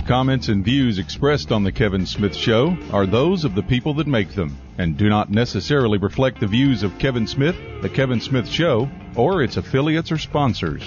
comments, and views expressed on The Kevin Smith Show are those of the people that make them and do not necessarily reflect the views of Kevin Smith, The Kevin Smith Show, or its affiliates or sponsors.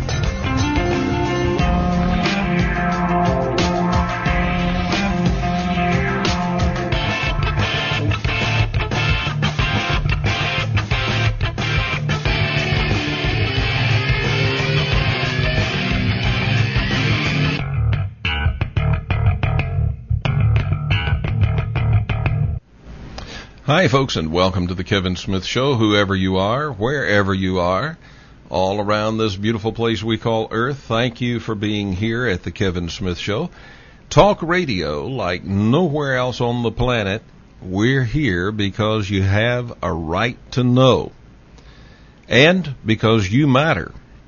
Hi, folks, and welcome to the Kevin Smith Show, whoever you are, wherever you are, all around this beautiful place we call Earth. Thank you for being here at the Kevin Smith Show. Talk radio like nowhere else on the planet. We're here because you have a right to know, and because you matter.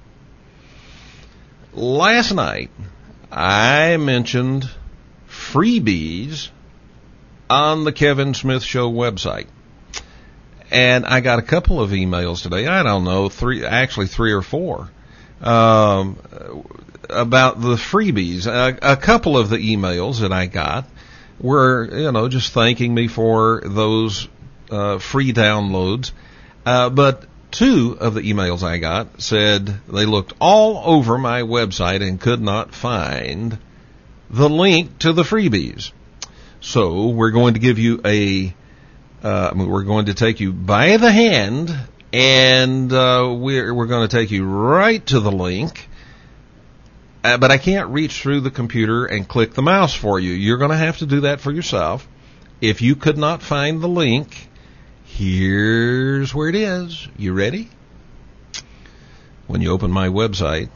Last night, I mentioned freebies on the Kevin Smith Show website. And I got a couple of emails today, I don't know, three or four, about the freebies. A couple of the emails that I got were, just thanking me for those free downloads. But two of the emails I got said they looked all over my website and could not find the link to the freebies. So we're going to give you we're going to take you by the hand, and we're going to take you right to the link. But I can't reach through the computer and click the mouse for you. You're going to have to do that for yourself. If you could not find the link, here's where it is. You ready? When you open my website,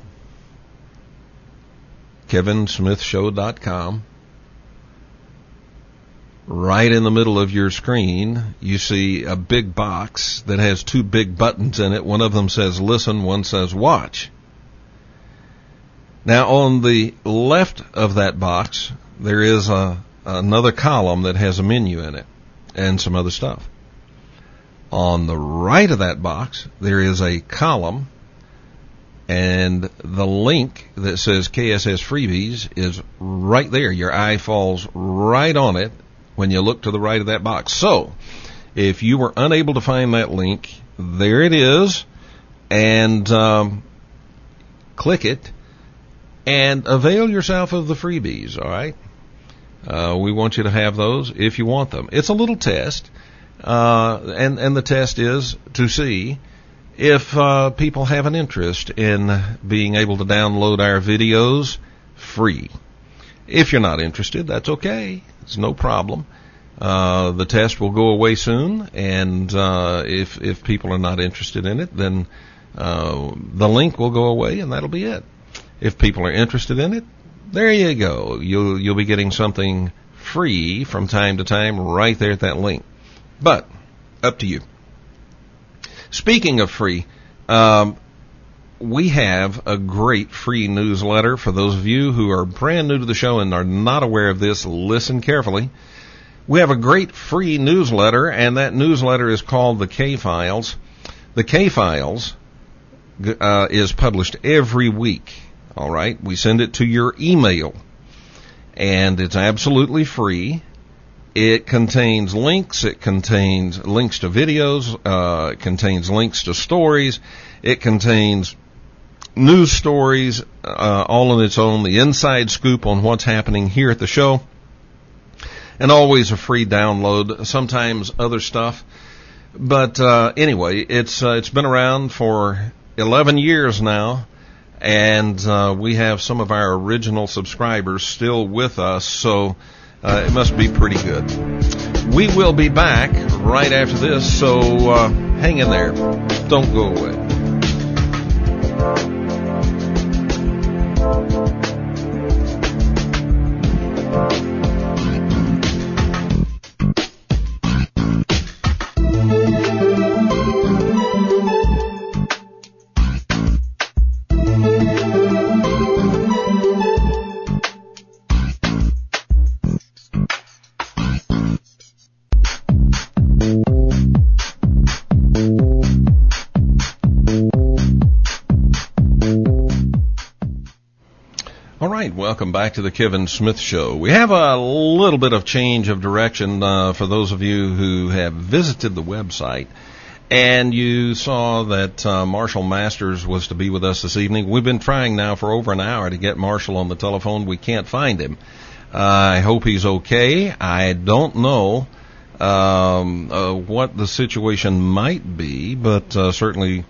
kevinsmithshow.com, right in the middle of your screen, you see a big box that has two big buttons in it. One of them says listen, one says watch. Now, on the left of that box, there is another column that has a menu in it and some other stuff. On the right of that box, there is a column, and the link that says KSS Freebies is right there. Your eye falls right on it when you look to the right of that box. So, if you were unable to find that link, there it is, and click it, and avail yourself of the freebies, all right? We want you to have those if you want them. It's a little test, and the test is to see if people have an interest in being able to download our videos free. If you're not interested, that's okay. It's no problem. The test will go away soon, and if people are not interested in it, then the link will go away, and that'll be it. If people are interested in it, there you go. You'll be getting something free from time to time right there at that link. But up to you. Speaking of free, we have a great free newsletter. For those of you who are brand new to the show and are not aware of this, listen carefully. We have a great free newsletter, and that newsletter is called the K-Files. The K-Files is published every week, all right? We send it to your email, and it's absolutely free. It contains links. It contains links to videos. It contains links to stories. It contains news stories, all on its own, the inside scoop on what's happening here at the show, and always a free download, sometimes other stuff. But anyway, it's been around for 11 years now, and we have some of our original subscribers still with us, so it must be pretty good. We will be back right after this, so hang in there. Don't go away. right, welcome back to the Kevin Smith Show. We have a little bit of change of direction for those of you who have visited the website. And you saw that Marshall Masters was to be with us this evening. We've been trying now for over an hour to get Marshall on the telephone. We can't find him. I hope he's okay. I don't know what the situation might be, but certainly,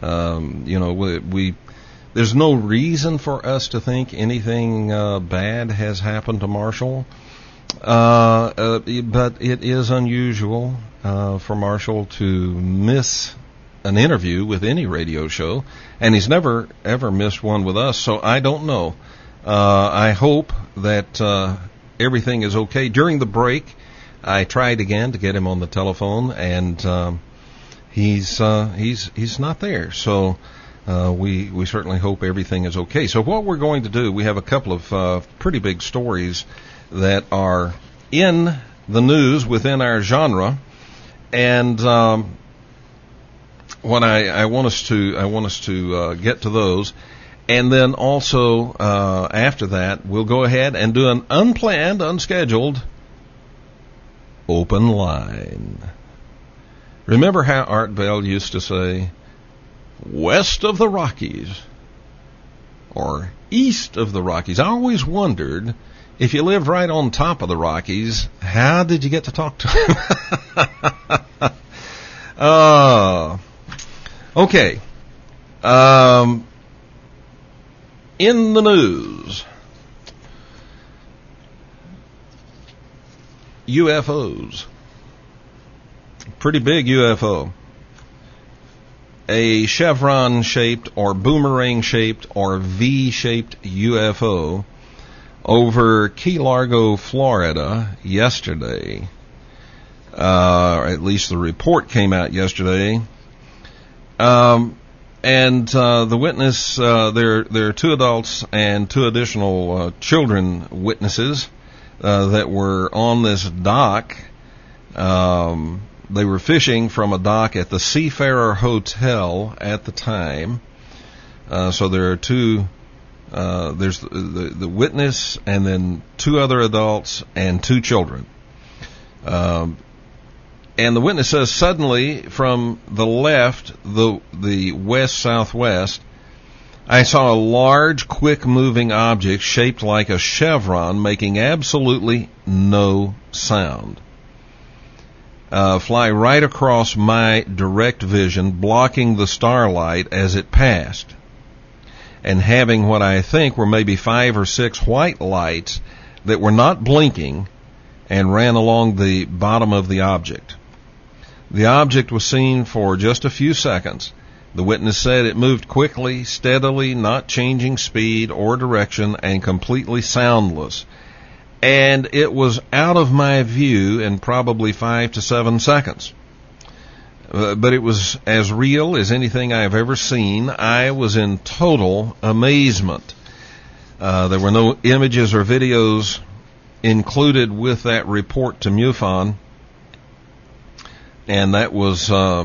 there's no reason for us to think anything bad has happened to Marshall. But it is unusual for Marshall to miss an interview with any radio show, and he's never ever missed one with us, so I don't know. I hope that everything is okay. During the break, I tried again to get him on the telephone, and he's not there. So we certainly hope everything is okay. So what we're going to do, we have a couple of pretty big stories that are in the news within our genre, and what I want us to get to those, and then also after that we'll go ahead and do an unplanned, unscheduled open line. Remember how Art Bell used to say, "West of the Rockies," or "East of the Rockies"? I always wondered, if you lived right on top of the Rockies, how did you get to talk to him? Okay. In the news, UFOs. Pretty big UFO. A chevron-shaped or boomerang-shaped or V-shaped UFO over Key Largo, Florida, yesterday. Or at least the report came out yesterday. And the witness, there are two adults and two additional children witnesses that were on this dock. They were fishing from a dock at the Seafarer Hotel at the time. So there are two. There's the witness, and then two other adults and two children. And the witness says, suddenly from the left, the west-southwest, I saw a large, quick-moving object shaped like a chevron, making absolutely no sound, fly right across my direct vision, blocking the starlight as it passed, and having what I think were maybe 5 or 6 white lights that were not blinking and ran along the bottom of the object. The object was seen for just a few seconds. The witness said it moved quickly, steadily, not changing speed or direction, and completely soundless. And it was out of my view in probably 5 to 7 seconds. But it was as real as anything I have ever seen. I was in total amazement. There were no images or videos included with that report to MUFON, and that was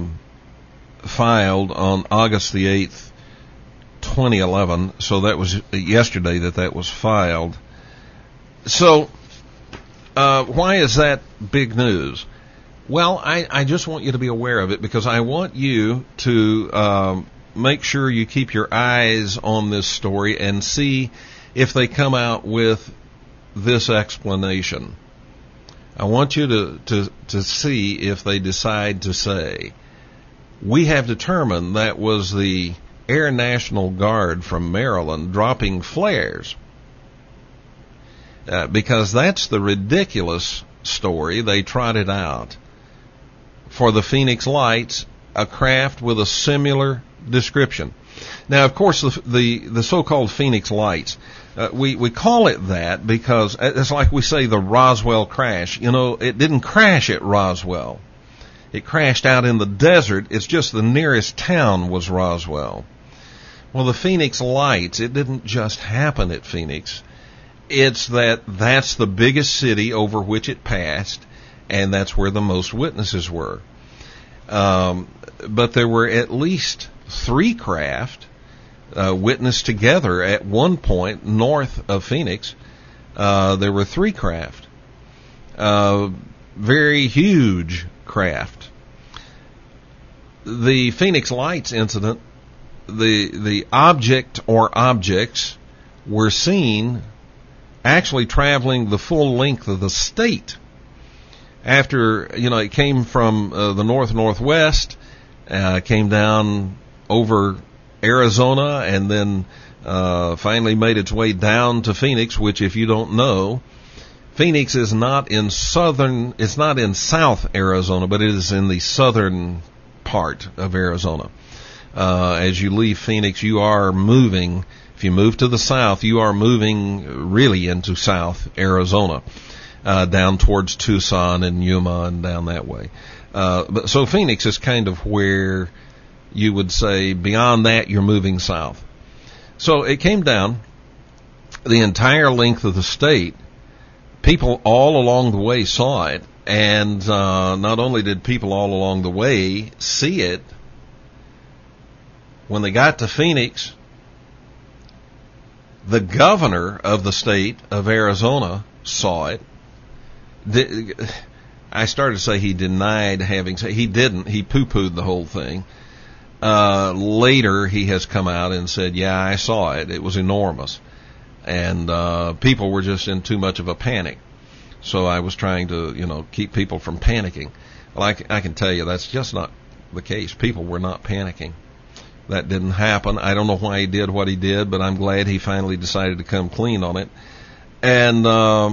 filed on August the 8th, 2011. So that was yesterday that was filed. So why is that big news? Well, I just want you to be aware of it, because I want you to make sure you keep your eyes on this story and see if they come out with this explanation. I want you to see if they decide to say, we have determined that was the Air National Guard from Maryland dropping flares. Because that's the ridiculous story they trotted out for the Phoenix Lights, a craft with a similar description. Now, of course, the so-called Phoenix Lights, we call it that because it's like we say the Roswell crash. You know, it didn't crash at Roswell. It crashed out in the desert. It's just the nearest town was Roswell. Well, the Phoenix Lights, it didn't just happen at Phoenix. It's that's the biggest city over which it passed, and that's where the most witnesses were. But there were at least 3 craft witnessed together at one point north of Phoenix. There were 3 craft, very huge craft. The Phoenix Lights incident, the object or objects were seen actually traveling the full length of the state. After, it came from the northwest, came down over Arizona, and then finally made its way down to Phoenix, which, if you don't know, Phoenix is not in South Arizona, but it is in the southern part of Arizona. As you leave Phoenix, you are moving. If you move to the south, you are moving really into South Arizona, down towards Tucson and Yuma and down that way. So Phoenix is kind of where you would say beyond that you're moving south. So it came down the entire length of the state. People all along the way saw it, and not only did people all along the way see it, when they got to Phoenix, the governor of the state of Arizona saw it. I started to say he denied having said. He didn't. He poo-pooed the whole thing. Later, he has come out and said, yeah, I saw it. It was enormous. And people were just in too much of a panic. So I was trying to, keep people from panicking. Well, I can tell you that's just not the case. People were not panicking. That didn't happen. I don't know why he did what he did, but I'm glad he finally decided to come clean on it. And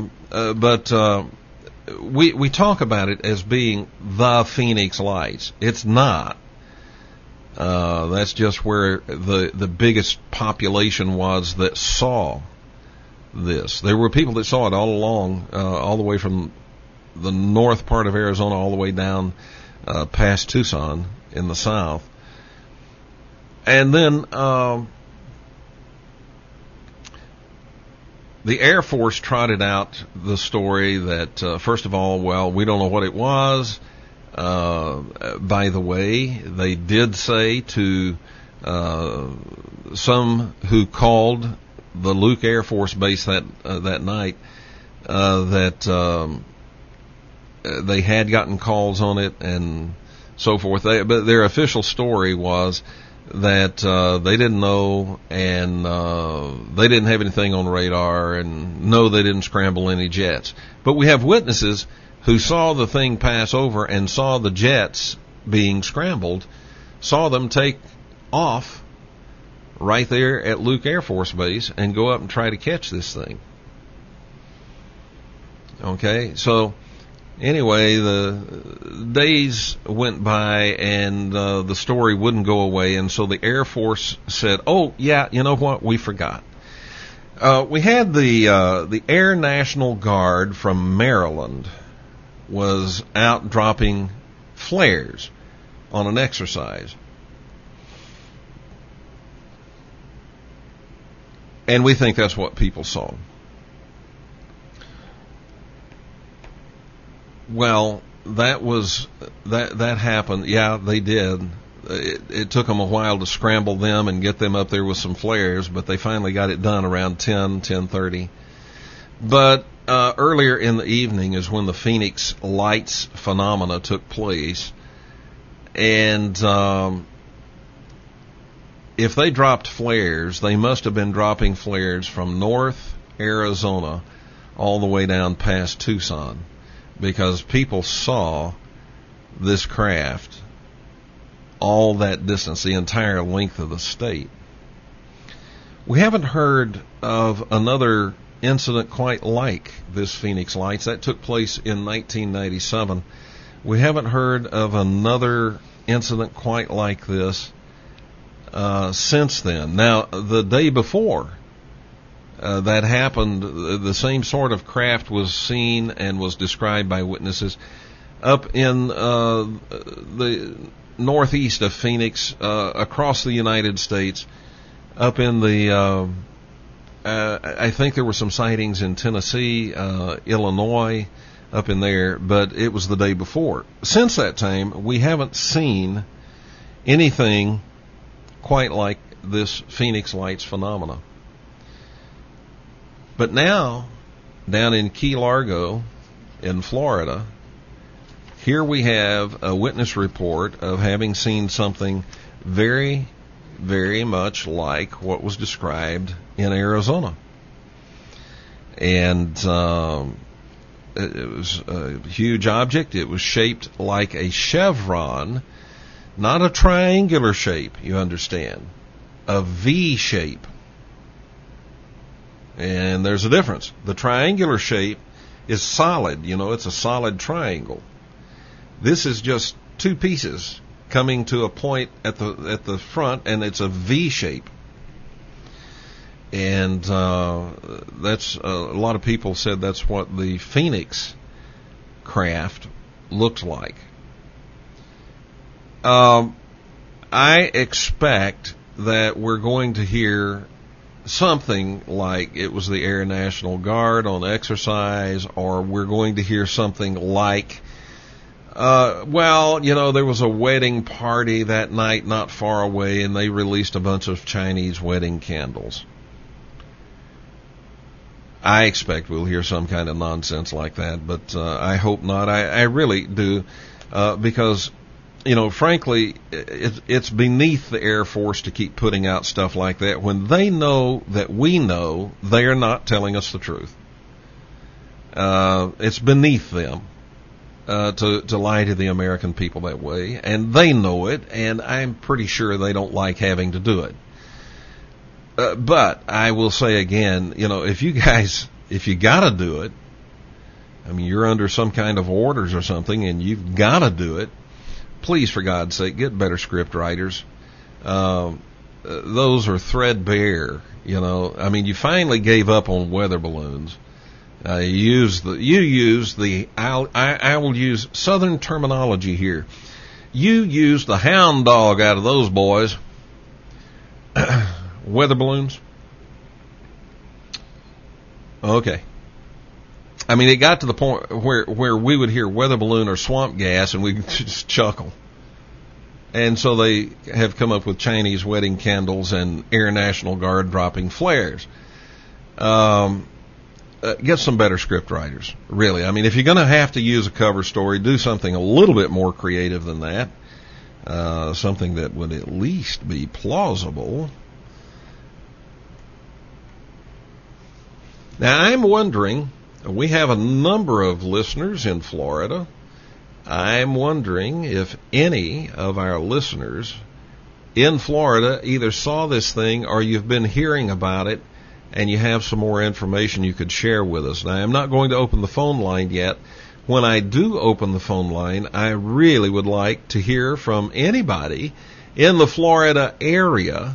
we talk about it as being the Phoenix Lights. It's not. That's just where the biggest population was that saw this. There were people that saw it all along, all the way from the north part of Arizona all the way down past Tucson in the south. And then the Air Force trotted out the story that, first of all, we don't know what it was. By the way, they did say to some who called the Luke Air Force Base that night that they had gotten calls on it and so forth. But their official story was that they didn't know, and they didn't have anything on radar, and no, they didn't scramble any jets. But we have witnesses who saw the thing pass over and saw the jets being scrambled, saw them take off right there at Luke Air Force Base and go up and try to catch this thing. Okay, so anyway, the days went by and the story wouldn't go away, and so the Air Force said, oh, yeah, you know what, we forgot. We had the Air National Guard from Maryland was out dropping flares on an exercise. And we think that's what people saw. Well, that happened. Yeah, they did. It took them a while to scramble them and get them up there with some flares, but they finally got it done around 10:30. But earlier in the evening is when the Phoenix Lights phenomena took place. And if they dropped flares, they must have been dropping flares from North Arizona all the way down past Tucson, because people saw this craft all that distance, the entire length of the state. We haven't heard of another incident quite like this Phoenix Lights. That took place in 1997. We haven't heard of another incident quite like this since then. Now, the day before that happened, the same sort of craft was seen and was described by witnesses up in the northeast of Phoenix, across the United States, up in the I think there were some sightings in Tennessee, Illinois, up in there, but it was the day before. Since that time, we haven't seen anything quite like this Phoenix Lights phenomena. But now, down in Key Largo in Florida, here we have a witness report of having seen something very, very much like what was described in Arizona. And it was a huge object. It was shaped like a chevron, not a triangular shape, you understand, a V shape. And there's a difference. The triangular shape is solid, it's a solid triangle. This is just two pieces coming to a point at the front, and it's a V shape. And that's a lot of people said that's what the Phoenix craft looked like. I expect that we're going to hear something like it was the Air National Guard on exercise, or we're going to hear something like, there was a wedding party that night not far away, and they released a bunch of Chinese wedding candles. I expect we'll hear some kind of nonsense like that, but I hope not. I really do, because, frankly, it's beneath the Air Force to keep putting out stuff like that when they know that we know they are not telling us the truth. It's beneath them to lie to the American people that way, and they know it, and I'm pretty sure they don't like having to do it. But I will say again, if you gotta do it, you're under some kind of orders or something and you've gotta do it, please, for God's sake, get better script writers. Those are threadbare, you finally gave up on weather balloons. I will use Southern terminology here. You used the hound dog out of those boys. Weather balloons? Okay. It got to the point where we would hear weather balloon or swamp gas and we'd just chuckle. And so they have come up with Chinese wedding candles and Air National Guard dropping flares. Get some better script writers, really. If you're going to have to use a cover story, do something a little bit more creative than that. Something that would at least be plausible. Now, I'm wondering, we have a number of listeners in Florida. I'm wondering if any of our listeners in Florida either saw this thing or you've been hearing about it and you have some more information you could share with us. Now, I'm not going to open the phone line yet. When I do open the phone line, I really would like to hear from anybody in the Florida area,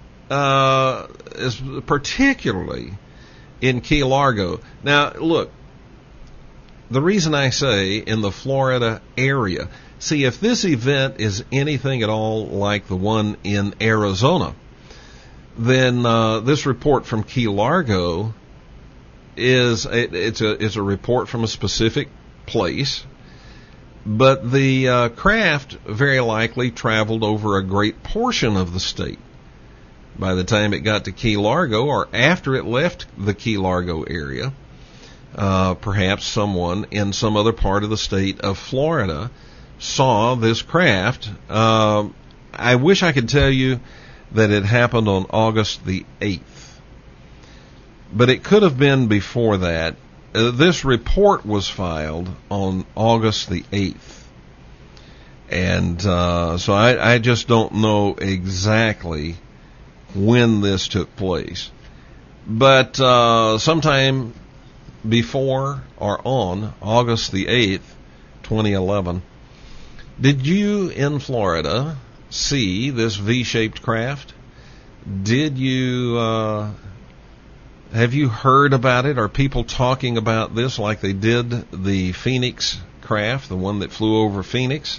particularly in Key Largo. Now, look, the reason I say in the Florida area, see, if this event is anything at all like the one in Arizona, then this report from Key Largo is a report from a specific place, but the craft very likely traveled over a great portion of the state. By the time it got to Key Largo, or after it left the Key Largo area, perhaps someone in some other part of the state of Florida saw this craft. I wish I could tell you that it happened on August the 8th, but it could have been before that. This report was filed on August the 8th, and so I just don't know exactly when this took place. But sometime before or on August the 8th, 2011, did you in Florida see this V-shaped craft? Did you have you heard about it? Are people talking about this like they did the Phoenix craft, the one that flew over Phoenix?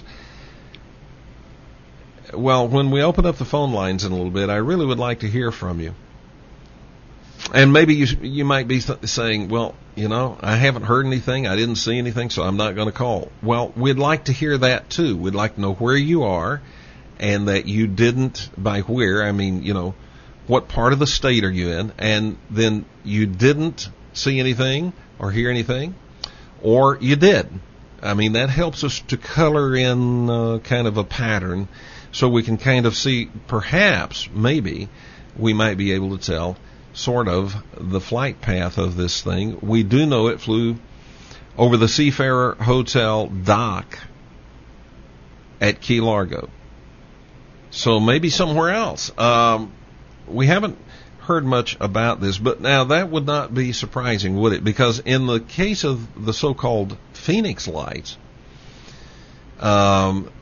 Well, when we open up the phone lines in a little bit, I really would like to hear from you. And maybe you might be saying, well, I haven't heard anything, I didn't see anything, so I'm not going to call. Well, we'd like to hear that too. We'd like to know where you are and that you didn't, by where, I mean, what part of the state are you in, and then you didn't see anything or hear anything, or you did. I mean, that helps us to color in kind of a pattern so we can kind of see, perhaps, maybe, we might be able to tell sort of the flight path of this thing. We do know it flew over the Seafarer Hotel dock at Key Largo. So maybe somewhere else. We haven't heard much about this, but now that would not be surprising, would it? Because in the case of the so-called Phoenix Lights, the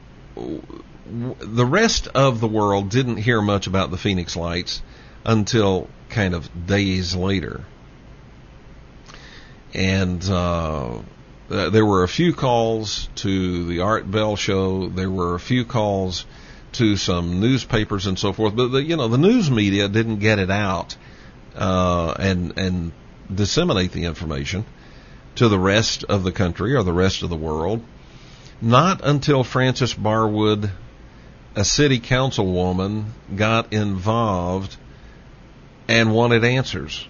rest of the world didn't hear much about the Phoenix Lights until kind of days later. And there were a few calls to the Art Bell show. There were a few calls to some newspapers and so forth. But the news media didn't get it out and disseminate the information to the rest of the country or the rest of the world. Not until Frances Barwood, a city councilwoman, got involved and wanted answers.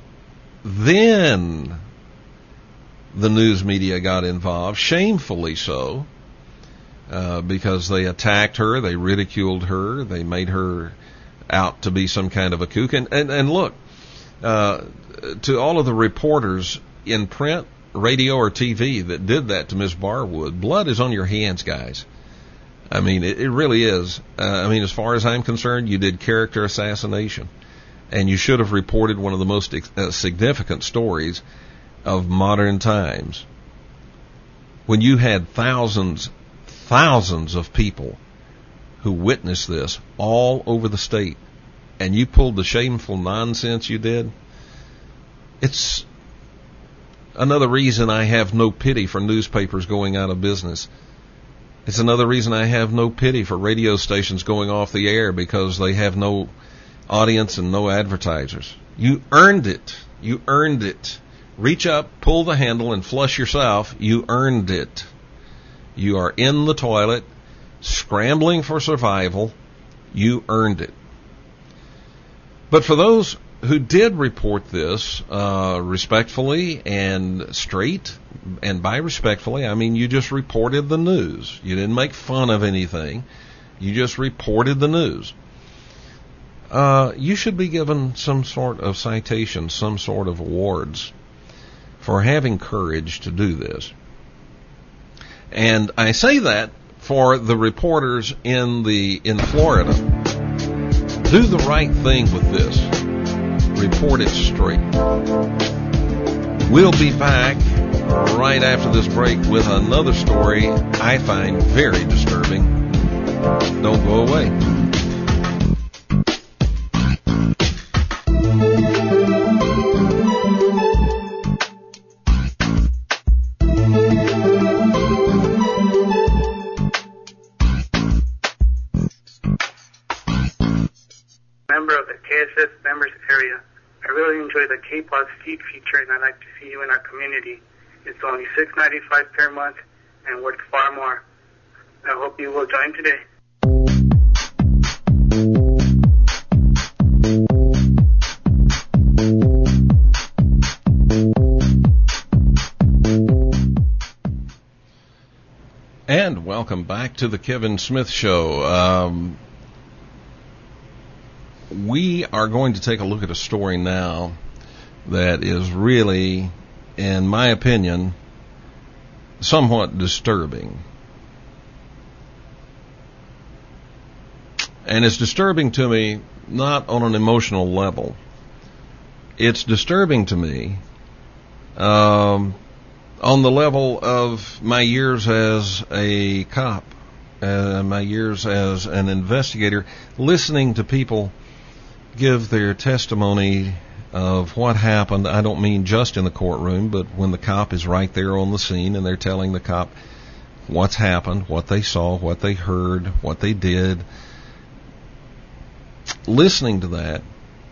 Then the news media got involved, shamefully so, because they attacked her, they ridiculed her, they made her out to be some kind of a kook. And look, to all of the reporters in print, radio, or TV that did that to Miss Barwood, blood is on your hands, guys. I mean, it really is. As far as I'm concerned, you did character assassination. And you should have reported one of the most significant stories of modern times. When you had thousands of people who witnessed this all over the state, and you pulled the shameful nonsense you did, it's another reason I have no pity for newspapers going out of business. It's another reason I have no pity for radio stations going off the air because they have no audience and no advertisers. You earned it. You earned it. Reach up, pull the handle, and flush yourself. You earned it. You are in the toilet, scrambling for survival. You earned it. But for those who did report this respectfully and straight, and by respectfully, I mean you just reported the news. You didn't make fun of anything. You just reported the news. You should be given some sort of citation, some sort of awards for having courage to do this. And I say that for the reporters in Florida. Do the right thing with this. Report it straight. We'll be back right after this break with another story I find very disturbing. Don't go away. Member of the KSS members area. I really enjoy the K-Pop Feed feature, and I'd like to see you in our community. It's only $6.95 per month and worth far more. I hope you will join today. And welcome back to the Kevin Smith Show. We are going to take a look at a story now that is really, in my opinion, somewhat disturbing. And it's disturbing to me not on an emotional level. It's disturbing to me on the level of my years as a cop, my years as an investigator, listening to people give their testimony of what happened. I don't mean just in the courtroom, but when the cop is right there on the scene and they're telling the cop what's happened, what they saw, what they heard, what they did. Listening to that,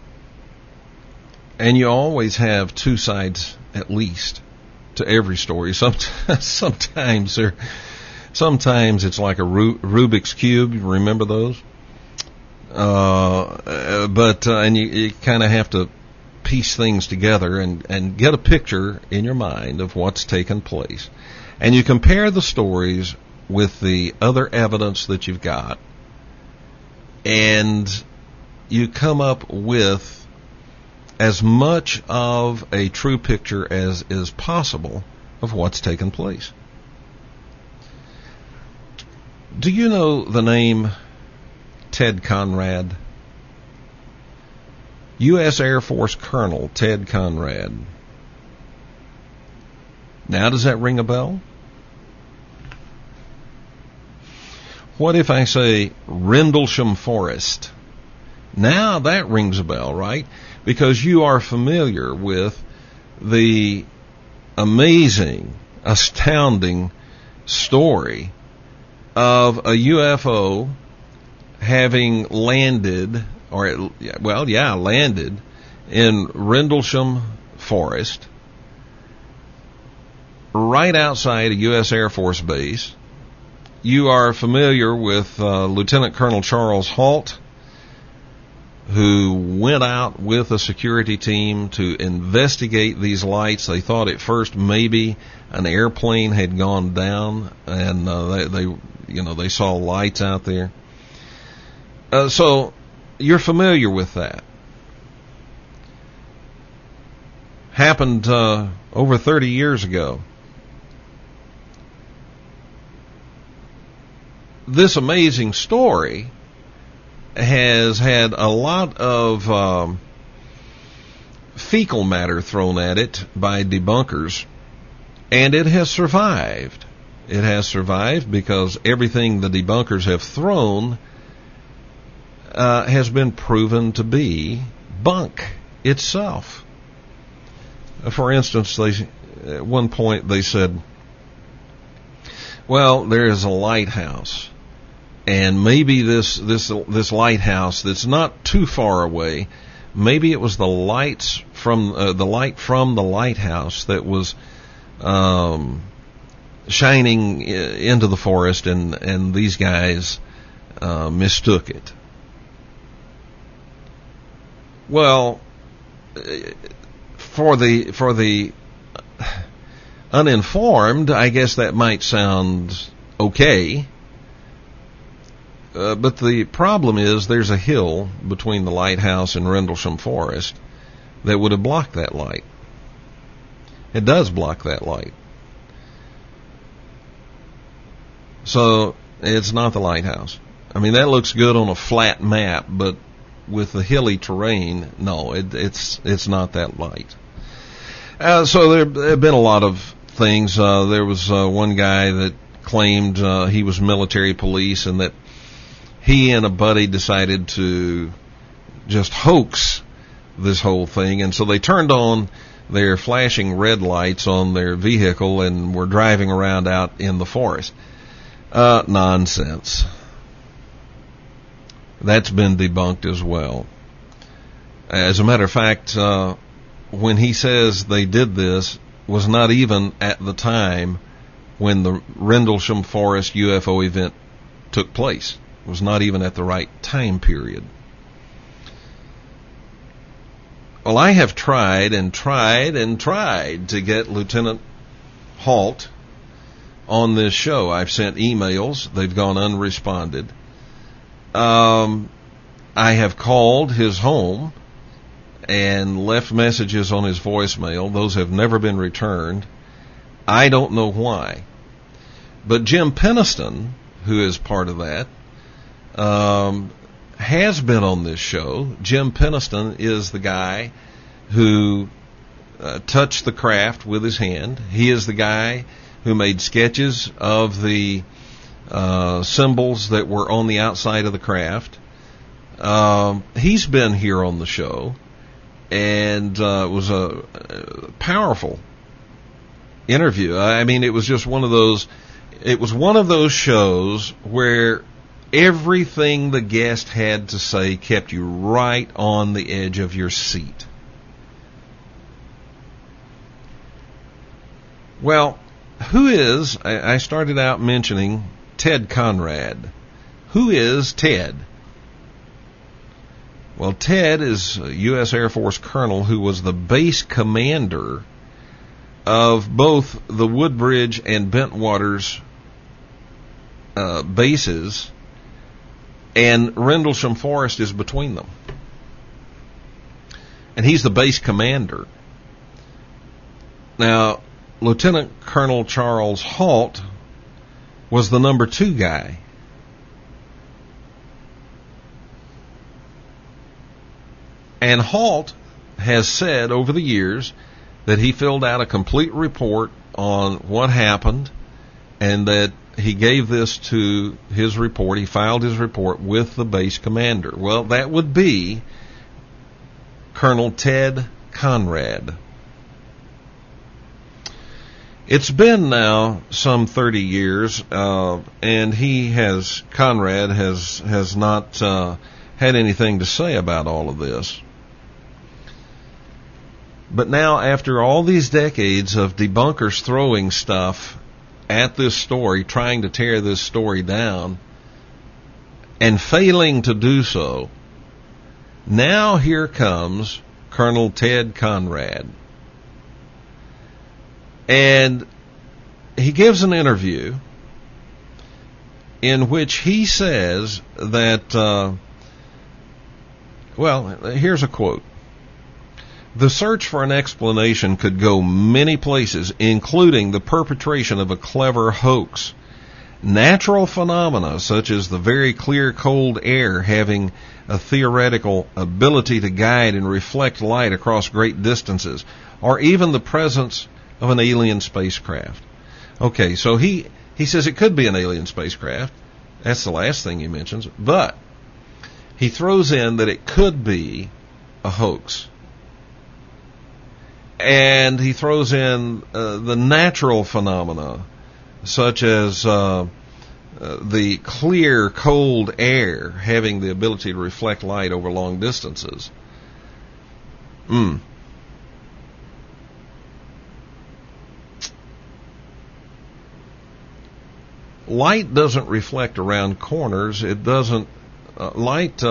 and you always have two sides at least to every story. Sometimes it's like a Rubik's Cube. You remember those? And you kind of have to piece things together and get a picture in your mind of what's taken place. And you compare the stories with the other evidence that you've got, and you come up with as much of a true picture as is possible of what's taken place. Do you know the name Ted Conrad? U.S. Air Force Colonel Ted Conrad. Now, does that ring a bell? What if I say Rendlesham Forest? Now that rings a bell, right? Because you are familiar with the amazing, astounding story of a UFO having landed, landed in Rendlesham Forest, right outside a U.S. Air Force base. You are familiar with Lieutenant Colonel Charles Halt, who went out with a security team to investigate these lights. They thought at first maybe an airplane had gone down, and they saw lights out there. So you're familiar with that. Happened over 30 years ago. This amazing story has had a lot of fecal matter thrown at it by debunkers, and it has survived. It has survived because everything the debunkers have thrown has been proven to be bunk itself. For instance, at one point they said, well, there is a lighthouse, and maybe this lighthouse that's not too far away, maybe it was the light from the lighthouse that was shining into the forest, and these guys mistook it. Well, for the uninformed, I guess that might sound okay. But the problem is there's a hill between the lighthouse and Rendlesham Forest that would have blocked that light. It does block that light. So it's not the lighthouse. I mean, that looks good on a flat map, but with the hilly terrain, no, it's not that light. So there have been a lot of things. There was one guy that claimed he was military police, and that he and a buddy decided to just hoax this whole thing, and so they turned on their flashing red lights on their vehicle and were driving around out in the forest. Nonsense. That's been debunked as well. As a matter of fact, when he says they did this, was not even at the time when the Rendlesham Forest UFO event took place. It was not even at the right time period. Well, I have tried and tried and tried to get Lieutenant Halt on this show. I've sent emails. They've gone unresponded. I have called his home and left messages on his voicemail. Those have never been returned. I don't know why. But Jim Penniston, who is part of that, has been on this show. Jim Penniston is the guy who touched the craft with his hand. He is the guy who made sketches of the symbols that were on the outside of the craft. He's been here on the show, and it was a powerful interview. I mean, it was just one of those. It was one of those shows where everything the guest had to say kept you right on the edge of your seat. Well, who is, I started out mentioning Ted Conrad. Who is Ted? Well, Ted is a U.S. Air Force colonel who was the base commander of both the Woodbridge and Bentwaters bases, and Rendlesham Forest is between them. And he's the base commander. Now, Lieutenant Colonel Charles Halt was the number 2 guy. And Halt has said over the years that he filled out a complete report on what happened, and that he gave this to his report. He filed his report with the base commander. Well, that would be Colonel Ted Conrad. It's been now some 30 years, and Conrad has not had anything to say about all of this. But now, after all these decades of debunkers throwing stuff at this story, trying to tear this story down, and failing to do so, now here comes Colonel Ted Conrad. And he gives an interview in which he says that, here's a quote. The search for an explanation could go many places, including the perpetration of a clever hoax. Natural phenomena, such as the very clear cold air having a theoretical ability to guide and reflect light across great distances, or even the presence of an alien spacecraft. Okay, so he says it could be an alien spacecraft. That's the last thing he mentions. But he throws in that it could be a hoax. And he throws in the natural phenomena, such as the clear, cold air having the ability to reflect light over long distances. Light doesn't reflect around corners. It doesn't. Light.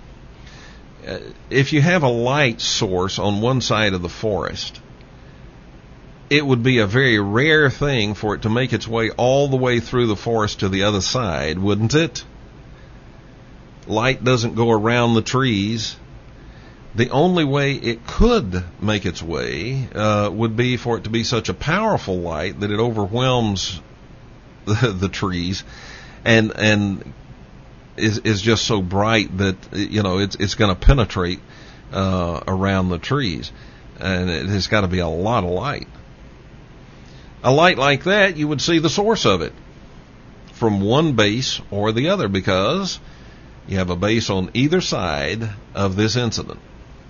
If you have a light source on one side of the forest, it would be a very rare thing for it to make its way all the way through the forest to the other side, wouldn't it? Light doesn't go around the trees. The only way it could make its way would be for it to be such a powerful light that it overwhelms the trees and is just so bright that it's going to penetrate around the trees, and it has got to be a lot of light. A light like that, you would see the source of it from one base or the other, because you have a base on either side of this incident.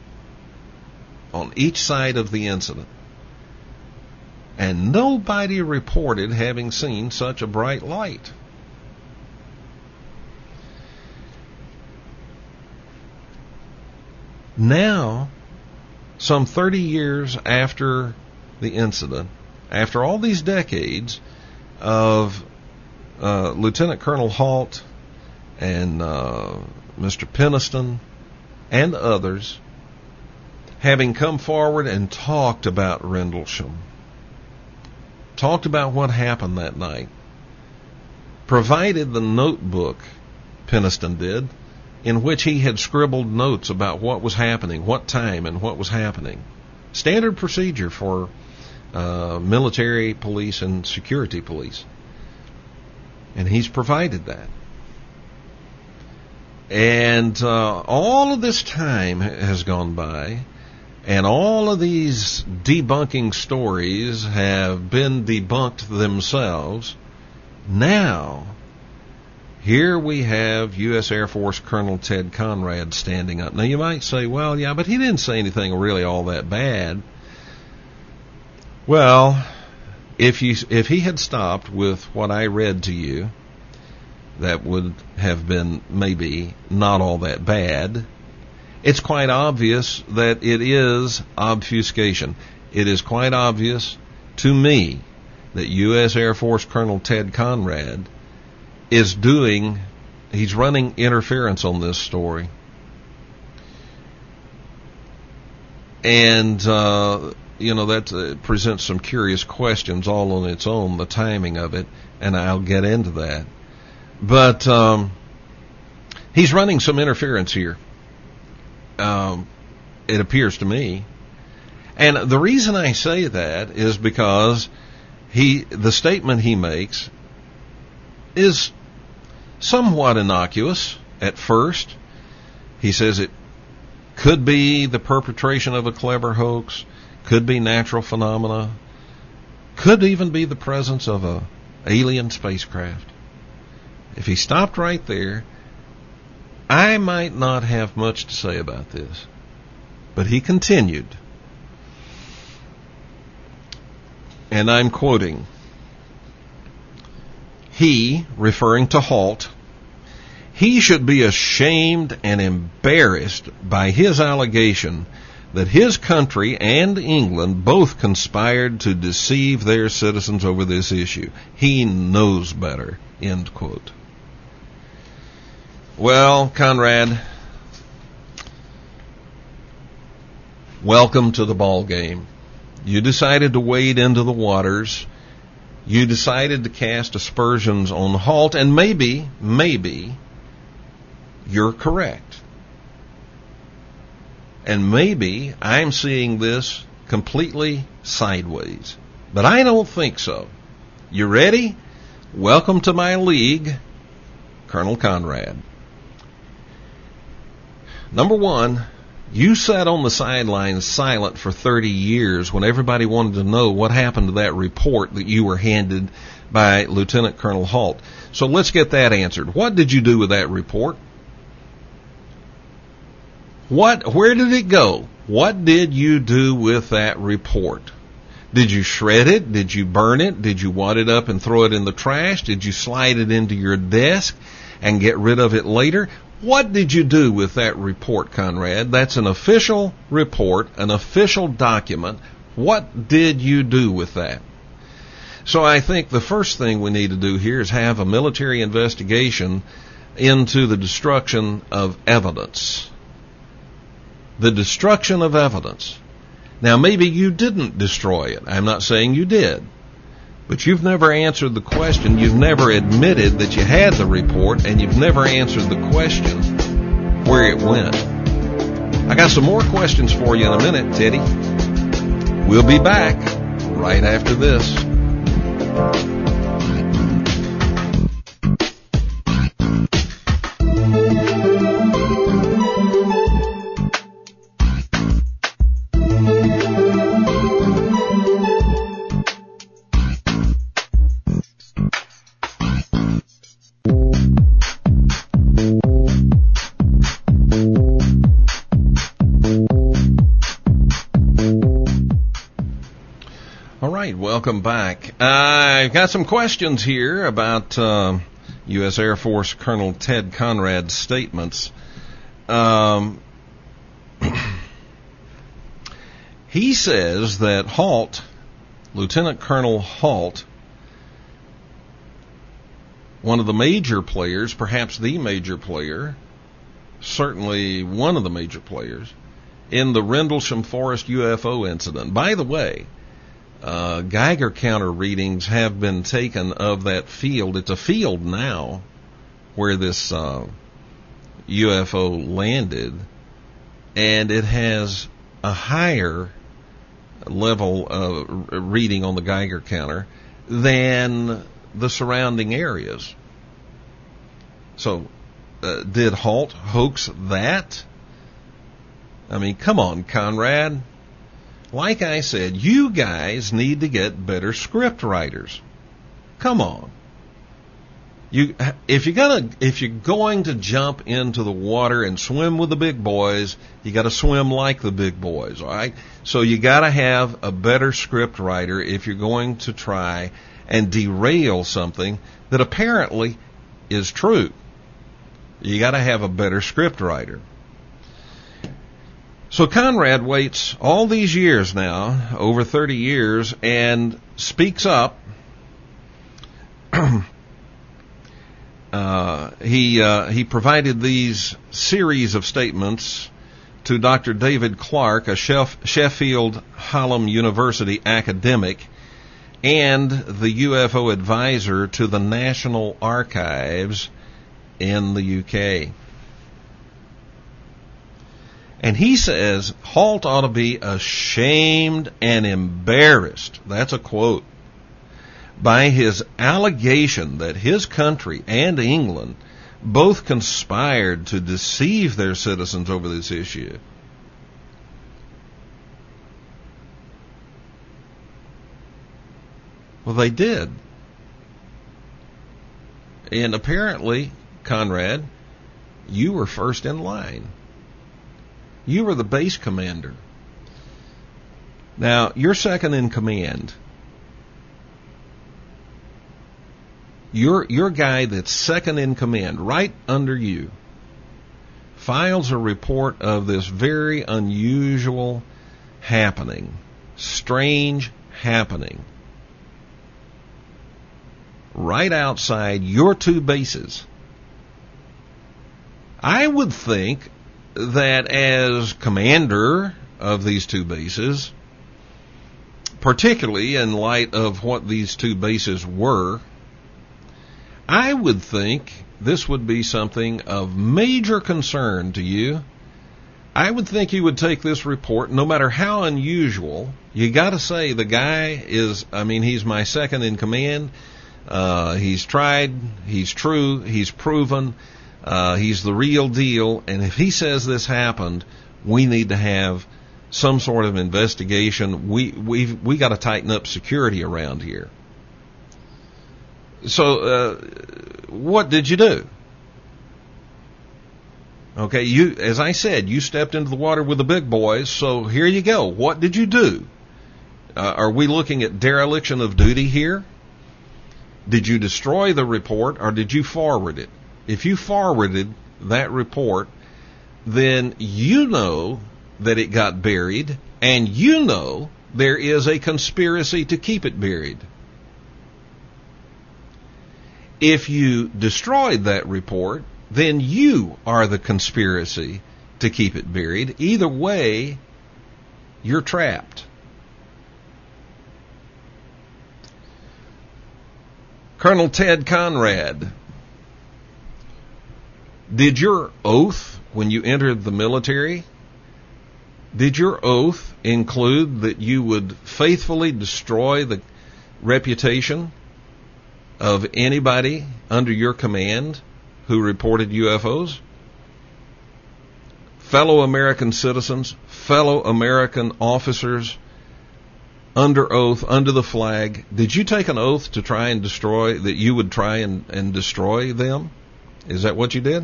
On each side of the incident. And nobody reported having seen such a bright light. Now, some 30 years after the incident, after all these decades of Lieutenant Colonel Halt and Mr. Penniston and others having come forward and talked about Rendlesham, talked about what happened that night, provided the notebook, Penniston did, in which he had scribbled notes about what was happening, what time, and what was happening. Standard procedure for military police and security police. And he's provided that. And all of this time has gone by, and all of these debunking stories have been debunked themselves. Now, here we have U.S. Air Force Colonel Ted Conrad standing up. Now, you might say, well, yeah, but he didn't say anything really all that bad. Well, if he had stopped with what I read to you, that would have been maybe not all that bad. It's quite obvious that it is obfuscation. It is quite obvious to me that U.S. Air Force Colonel Ted Conrad he's running interference on this story. And, that presents some curious questions all on its own, the timing of it, and I'll get into that. But he's running some interference here, it appears to me. And the reason I say that is because the statement he makes is somewhat innocuous at first. He says it could be the perpetration of a clever hoax, could be natural phenomena, could even be the presence of a alien spacecraft. If he stopped right there, I might not have much to say about this. But he continued, and I'm quoting, he, referring to Halt, he should be ashamed and embarrassed by his allegation that his country and England both conspired to deceive their citizens over this issue. He knows better, end quote. Well, Conrad, welcome to the ball game. You decided to wade into the waters. You decided to cast aspersions on Halt, and maybe you're correct. And maybe I'm seeing this completely sideways. But I don't think so. You ready? Welcome to my league, Colonel Conrad. Number one, you sat on the sidelines silent for 30 years when everybody wanted to know what happened to that report that you were handed by Lieutenant Colonel Halt. So let's get that answered. What did you do with that report? Where did it go? What did you do with that report? Did you shred it? Did you burn it? Did you wad it up and throw it in the trash? Did you slide it into your desk and get rid of it later? What did you do with that report, Conrad? That's an official report, an official document. What did you do with that? So I think the first thing we need to do here is have a military investigation into the destruction of evidence. The destruction of evidence. Now, maybe you didn't destroy it. I'm not saying you did. But you've never answered the question. You've never admitted that you had the report, and you've never answered the question where it went. I got some more questions for you in a minute, Teddy. We'll be back right after this. Welcome back. I've got some questions here about U.S. Air Force Colonel Ted Conrad's statements. He says that Halt, Lieutenant Colonel Halt, one of the major players, perhaps the major player, certainly one of the major players, in the Rendlesham Forest UFO incident. By the way, Geiger counter readings have been taken of that field. It's a field now where this UFO landed, and it has a higher level of reading on the Geiger counter than the surrounding areas. So, did Halt hoax that? I mean, come on, Conrad. Like I said, you guys need to get better script writers. Come on. If you're going to jump into the water and swim with the big boys, you got to swim like the big boys, all right? So you got to have a better script writer if you're going to try and derail something that apparently is true. You got to have a better script writer. So Conrad waits all these years now, over 30 years, and speaks up. He provided these series of statements to Dr. David Clark, a Sheffield Hallam University academic and the UFO advisor to the National Archives in the UK. And he says Halt ought to be ashamed and embarrassed, that's a quote, by his allegation that his country and England both conspired to deceive their citizens over this issue. Well, they did. And apparently, Conrad, you were first in line. You were the base commander. Now, you're second in command. Your guy that's second in command, right under you, files a report of this very unusual happening, strange happening, right outside your two bases. I would think that as commander of these two bases, particularly in light of what these two bases were, I would think this would be something of major concern to you. I would think you would take this report, no matter how unusual. You got to say the guy is, he's my second in command. He's tried, he's true, he's proven, he's the real deal. And if he says this happened, we need to have some sort of investigation. We got to tighten up security around here. So, what did you do? Okay, as I said, you stepped into the water with the big boys, so here you go. What did you do? Are we looking at dereliction of duty here? Did you destroy the report, or did you forward it? If you forwarded that report, then you know that it got buried, and you know there is a conspiracy to keep it buried. If you destroyed that report, then you are the conspiracy to keep it buried. Either way, you're trapped. Colonel Ted Conrad, did your oath when you entered the military, did your oath include that you would faithfully destroy the reputation of anybody under your command who reported UFOs? Fellow American citizens, fellow American officers, under oath, under the flag, did you take an oath to try and destroy, that you would try and destroy them? Is that what you did?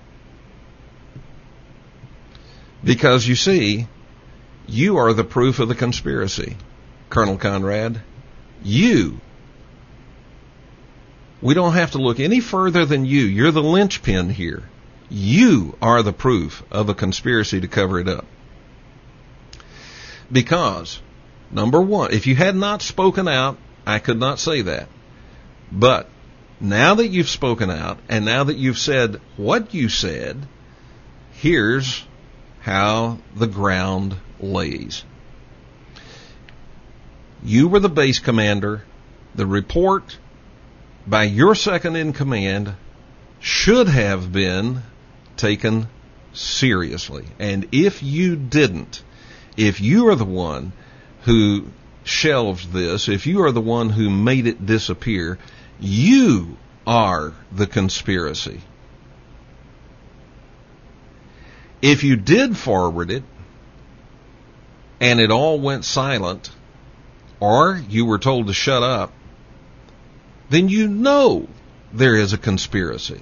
Because you see, you are the proof of the conspiracy, Colonel Conrad. You. We don't have to look any further than you. You're the linchpin here. You are the proof of a conspiracy to cover it up. Because, number one, if you had not spoken out, I could not say that. But now that you've spoken out, and now that you've said what you said, here's how the ground lays. You were the base commander. The report by your second in command should have been taken seriously. And if you didn't, if you are the one who shelved this, if you are the one who made it disappear, you are the conspiracy. If you did forward it, and it all went silent, or you were told to shut up, then you know there is a conspiracy.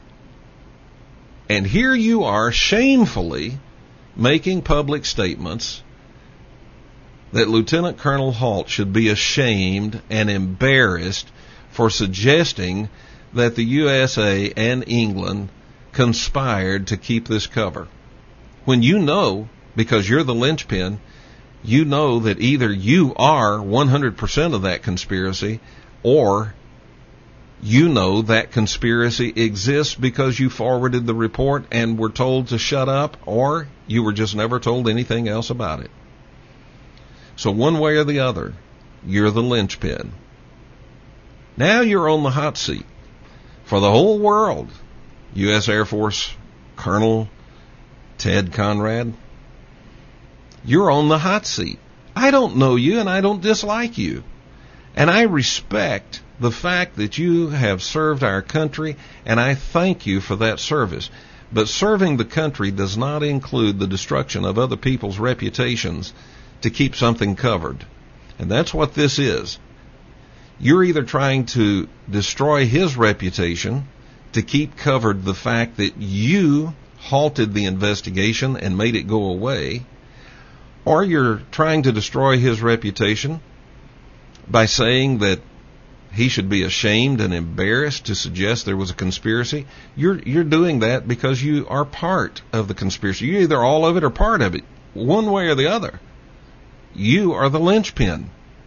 And here you are shamefully making public statements that Lieutenant Colonel Halt should be ashamed and embarrassed for suggesting that the USA and England conspired to keep this cover. When you know, because you're the linchpin, you know that either you are 100% of that conspiracy, or You know that conspiracy exists because you forwarded the report and were told to shut up, or you were just never told anything else about it. So one way or the other, you're the linchpin. Now you're on the hot seat for the whole world. U.S. Air Force Colonel Ted Conrad, you're on the hot seat. I don't know you and I don't dislike you. And I respect the fact that you have served our country, and I thank you for that service. But serving the country does not include the destruction of other people's reputations to keep something covered. And that's what this is. You're either trying to destroy his reputation to keep covered the fact that you halted the investigation and made it go away, or you're trying to destroy his reputation by saying that he should be ashamed and embarrassed to suggest there was a conspiracy. You're doing that because you are part of the conspiracy. You're either all of it or part of it, one way or the other. You are the linchpin.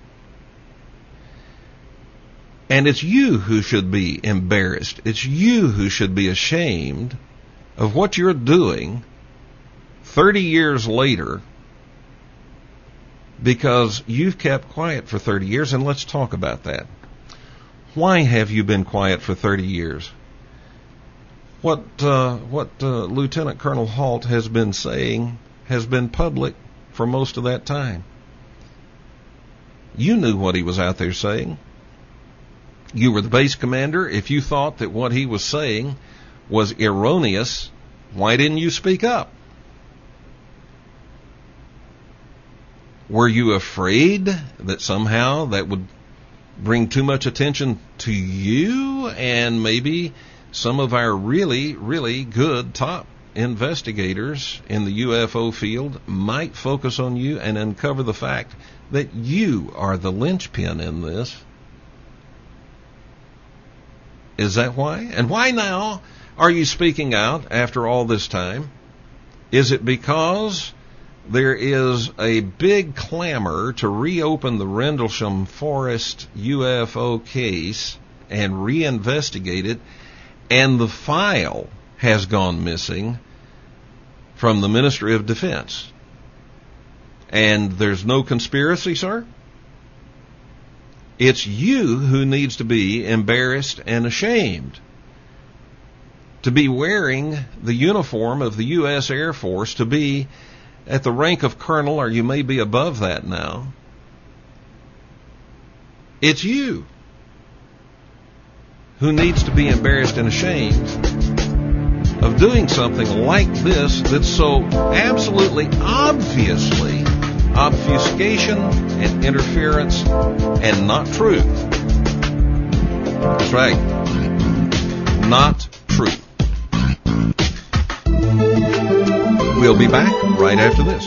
And it's you who should be embarrassed. It's you who should be ashamed of what you're doing 30 years later, because you've kept quiet for 30 years, and let's talk about that. Why have you been quiet for 30 years? What Lieutenant Colonel Halt has been saying has been public for most of that time. You knew what he was out there saying. You were the base commander. If you thought that what he was saying was erroneous, why didn't you speak up? Were you afraid that somehow that would bring too much attention to you, and maybe some of our really, really good top investigators in the UFO field might focus on you and uncover the fact that you are the linchpin in this? Is that why? And why now are you speaking out after all this time? Is it because there is a big clamor to reopen the Rendlesham Forest UFO case and reinvestigate it, and the file has gone missing from the Ministry of Defense? And there's no conspiracy, sir? It's you who needs to be embarrassed and ashamed. To be wearing the uniform of the U.S. Air Force, to be at the rank of colonel, or you may be above that now. It's you who needs to be embarrassed and ashamed of doing something like this that's so absolutely obviously obfuscation and interference and not true. That's right. Not true. We'll be back right after this.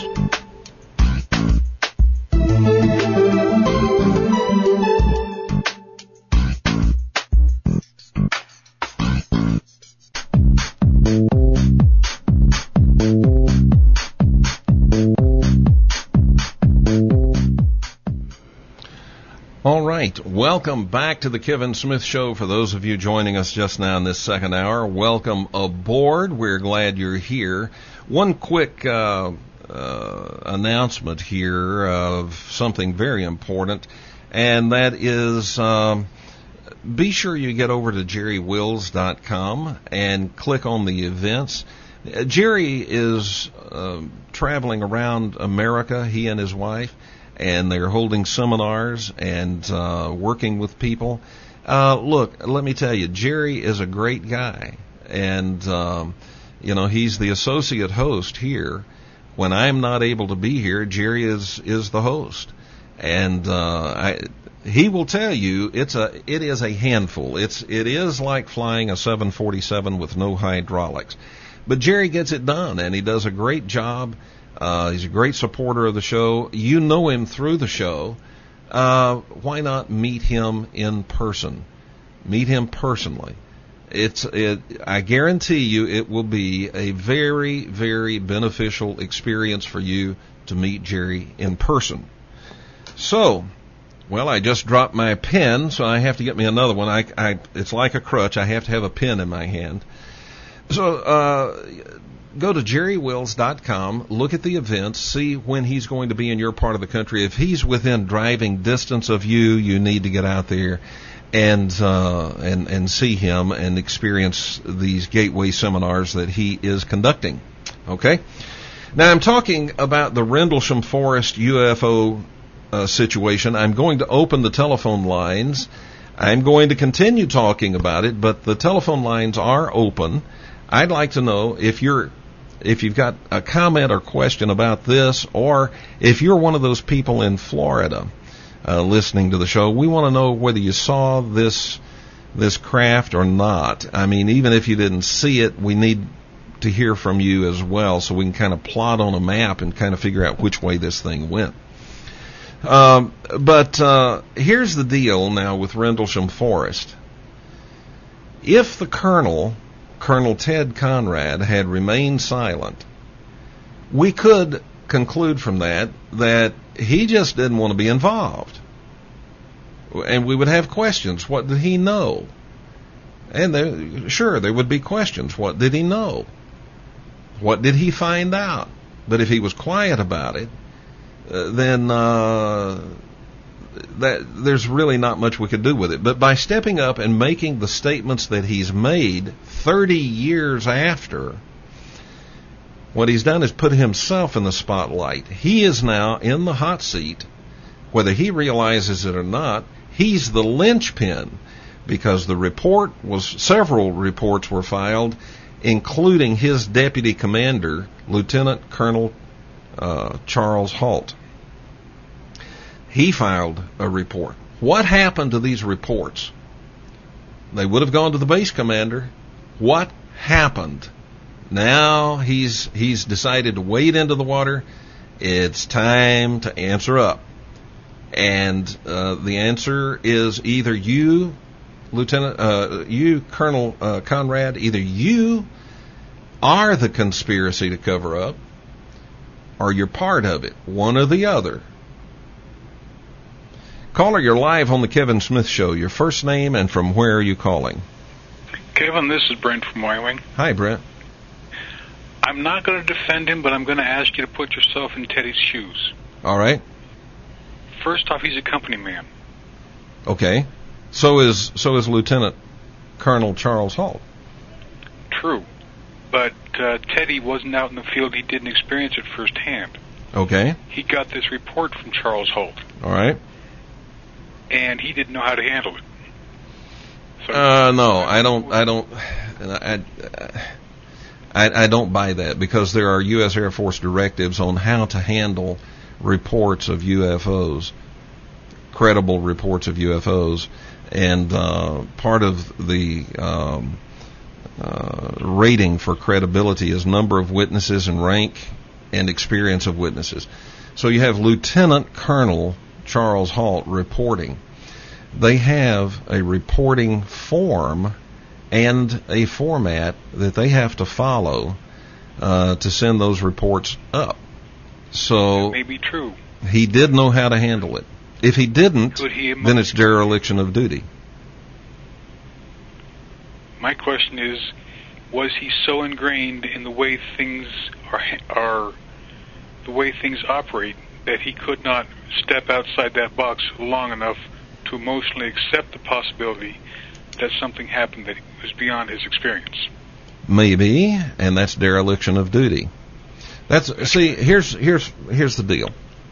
All right, welcome back to the Kevin Smith Show. For those of you joining us just now in this second hour, welcome aboard. We're glad you're here. One quick announcement here of something very important, and that is be sure you get over to jerrywills.com and click on the events. Jerry is traveling around America, he and his wife, and they're holding seminars and working with people. Look, let me tell you, Jerry is a great guy, and he's the associate host here. When I'm not able to be here, Jerry is the host, and he will tell you it is a handful. It is like flying a 747 with no hydraulics, but Jerry gets it done, and he does a great job. He's a great supporter of the show. You know him through the show. Why not meet him in person? Meet him personally. I guarantee you it will be a very, very beneficial experience for you to meet Jerry in person. So, Well, I just dropped my pen, so I have to get me another one. It's like a crutch. I have to have a pen in my hand. So go to jerrywills.com, look at the events, see when he's going to be in your part of the country. If he's within driving distance of you, you need to get out there and see him and experience these gateway seminars that he is conducting. Okay? Now, I'm talking about the Rendlesham Forest UFO situation. I'm going to open the telephone lines. I'm going to continue talking about it, but the telephone lines are open. I'd like to know if you've got a comment or question about this, or if you're one of those people in Florida listening to the show. We want to know whether you saw this craft or not. I mean, even if you didn't see it, we need to hear from you as well, so we can kind of plot on a map and kind of figure out which way this thing went. But here's the deal now with Rendlesham Forest. If the Colonel Ted Conrad, had remained silent, we could conclude from that he just didn't want to be involved. And we would have questions. What did he know? And there would be questions. What did he know? What did he find out? But if he was quiet about it, then there's really not much we could do with it. But by stepping up and making the statements that he's made 30 years after, what he's done is put himself in the spotlight. He is now in the hot seat. Whether he realizes it or not, he's the linchpin, because several reports were filed, including his deputy commander, Lieutenant Colonel Charles Halt. He filed a report. What happened to these reports? They would have gone to the base commander. What happened? Now he's decided to wade into the water. It's time to answer up. And the answer is either you, Colonel Conrad, either you are the conspiracy to cover up, or you're part of it, one or the other. Caller, you're live on the Kevin Smith Show. Your first name and from where are you calling? Kevin, this is Brent from Wyoming. Hi, Brent. I'm not going to defend him, but I'm going to ask you to put yourself in Teddy's shoes. All right. First off, he's a company man. Okay. So is Lieutenant Colonel Charles Halt. True. But Teddy wasn't out in the field. He didn't experience it firsthand. Okay. He got this report from Charles Halt. All right. And he didn't know how to handle it. So, no, I don't buy that, because there are U.S. Air Force directives on how to handle reports of UFOs, credible reports of UFOs, and part of the rating for credibility is number of witnesses and rank and experience of witnesses. So you have Lieutenant Colonel Charles Halt reporting. They have a reporting form and a format that they have to follow to send those reports up. So that may be true. He did know how to handle it. If he didn't, then it's dereliction of duty. My question is, was he so ingrained in the way things are the way things operate, that he could not step outside that box long enough to emotionally accept the possibility that something happened that was beyond his experience? Maybe, and that's dereliction of duty. Here's the deal.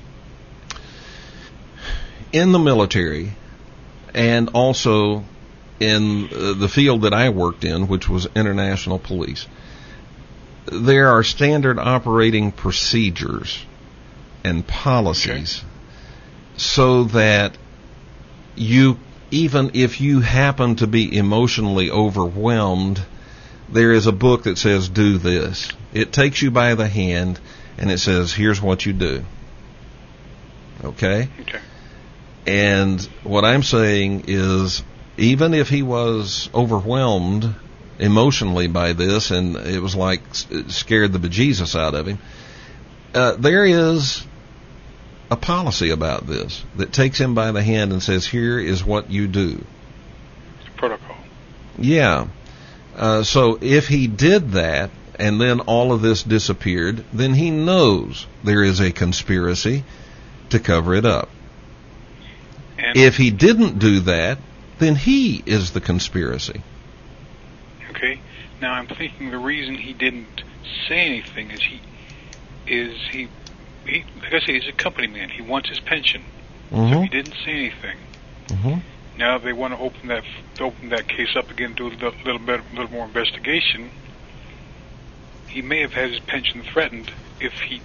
In the military, and also in the field that I worked in, which was international police, there are standard operating procedures and policies, so that you, even if you happen to be emotionally overwhelmed, there is a book that says, do this. It takes you by the hand, and it says, here's what you do. Okay? Okay. And what I'm saying is, even if he was overwhelmed emotionally by this, and it was like it scared the bejesus out of him, there is a policy about this that takes him by the hand and says, here is what you do. Protocol. Yeah. So if he did that and then all of this disappeared, then he knows there is a conspiracy to cover it up. And if he didn't do that, then he is the conspiracy. Okay. Now I'm thinking the reason he didn't say anything is he like I say, he's a company man. He wants his pension, so he didn't say anything. Mm-hmm. Now they want to open that case up again, do a little more investigation. He may have had his pension threatened if he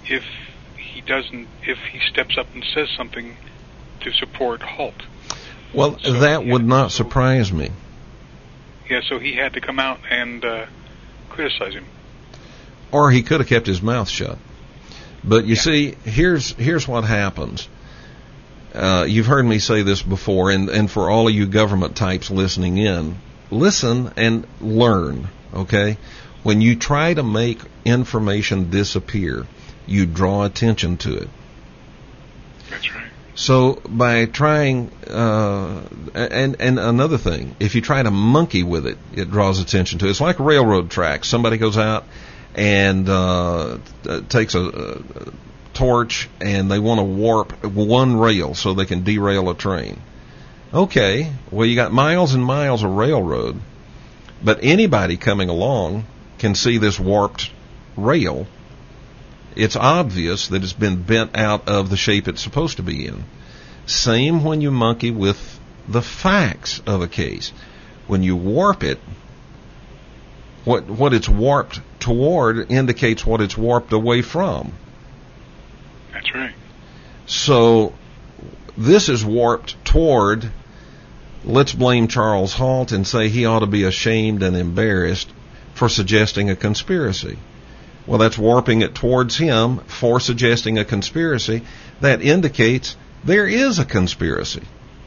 steps up and says something to support Halt. Well, So that would not surprise me. Yeah, so he had to come out and criticize him. Or he could have kept his mouth shut. But you see, here's what happens. You've heard me say this before, and for all of you government types listening in, listen and learn, okay? When you try to make information disappear, you draw attention to it. That's right. So by trying, and another thing, if you try to monkey with it, it draws attention to it. It's like railroad tracks. Somebody goes out and takes a torch and they want to warp one rail so they can derail a train. Okay, well you got miles and miles of railroad, but anybody coming along can see this warped rail. It's obvious that it's been bent out of the shape it's supposed to be in. Same when you monkey with the facts of a case. When you warp it, what it's warped toward indicates what it's warped away from. That's right. So this is warped toward, let's blame Charles Halt and say he ought to be ashamed and embarrassed for suggesting a conspiracy. Well, that's warping it towards him for suggesting a conspiracy. That indicates there is a conspiracy.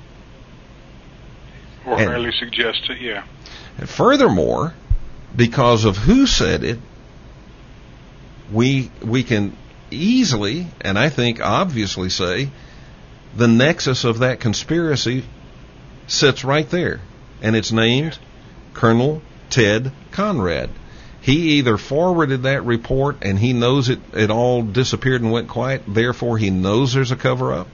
Or merely suggest it, yeah. And furthermore, because of who said it, we can easily, and I think obviously say, the nexus of that conspiracy sits right there. And it's named Colonel Ted Conrad. He either forwarded that report and he knows it all disappeared and went quiet, therefore he knows there's a cover-up,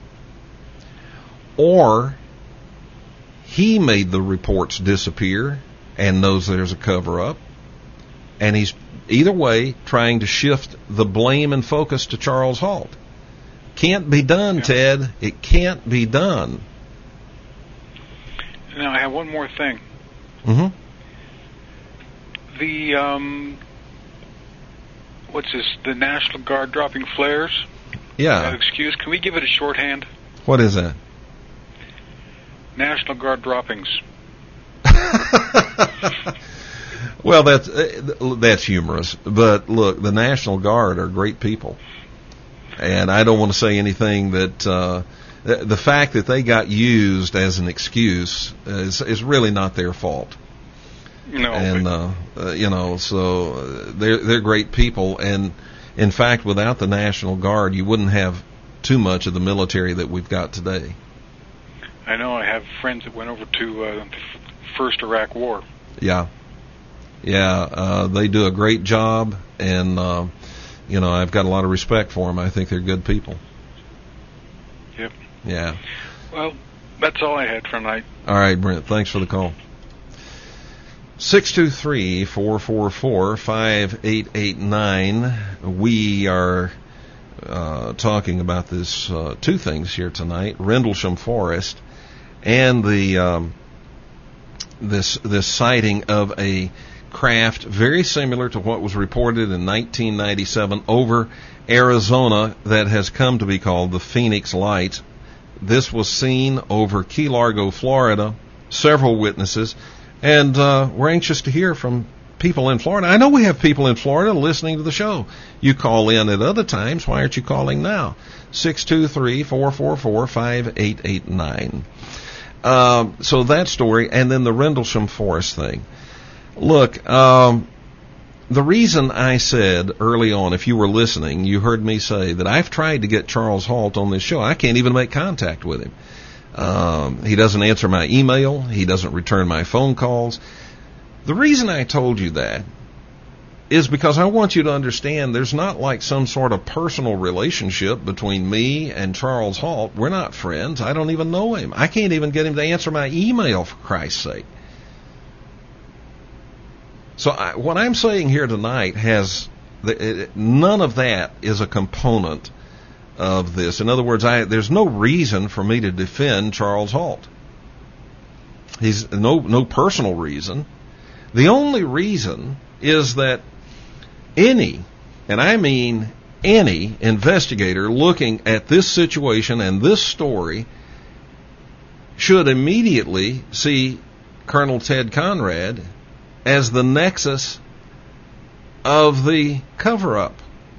or he made the reports disappear and knows there's a cover-up, and he's either way trying to shift the blame and focus to Charles Halt. Can't be done, Ted. It can't be done. Now, I have one more thing. Mm-hmm. What's this? The National Guard dropping flares? Yeah. Excuse, can we give it a shorthand? What is that? National Guard droppings. Well, that's humorous. But look, the National Guard are great people. And I don't want to say anything that the fact that they got used as an excuse is really not their fault. No. And so they're great people, and in fact, without the National Guard, you wouldn't have too much of the military that we've got today. I know. I have friends that went over to the first Iraq War. Yeah, they do a great job, and I've got a lot of respect for them. I think they're good people. Yep. Yeah. Well, that's all I had for tonight. All right, Brent. Thanks for the call. 623-444-5889. We are talking about this two things here tonight: Rendlesham Forest and the this sighting of a craft very similar to what was reported in 1997 over Arizona that has come to be called the Phoenix Lights. This was seen over Key Largo, Florida. Several witnesses. And we're anxious to hear from people in Florida. I know we have people in Florida listening to the show. You call in at other times. Why aren't you calling now? 623-444-5889. So that story, and then the Rendlesham Forest thing. Look, the reason I said early on, if you were listening, you heard me say that I've tried to get Charles Halt on this show. I can't even make contact with him. He doesn't answer my email. He doesn't return my phone calls. The reason I told you that is because I want you to understand there's not like some sort of personal relationship between me and Charles Halt. We're not friends. I don't even know him. I can't even get him to answer my email, for Christ's sake. So what I'm saying here tonight none of that is a component of this. In other words, there's no reason for me to defend Charles Halt. He's no personal reason. The only reason is that any, and I mean any, investigator looking at this situation and this story should immediately see Colonel Ted Conrad as the nexus of the cover-up.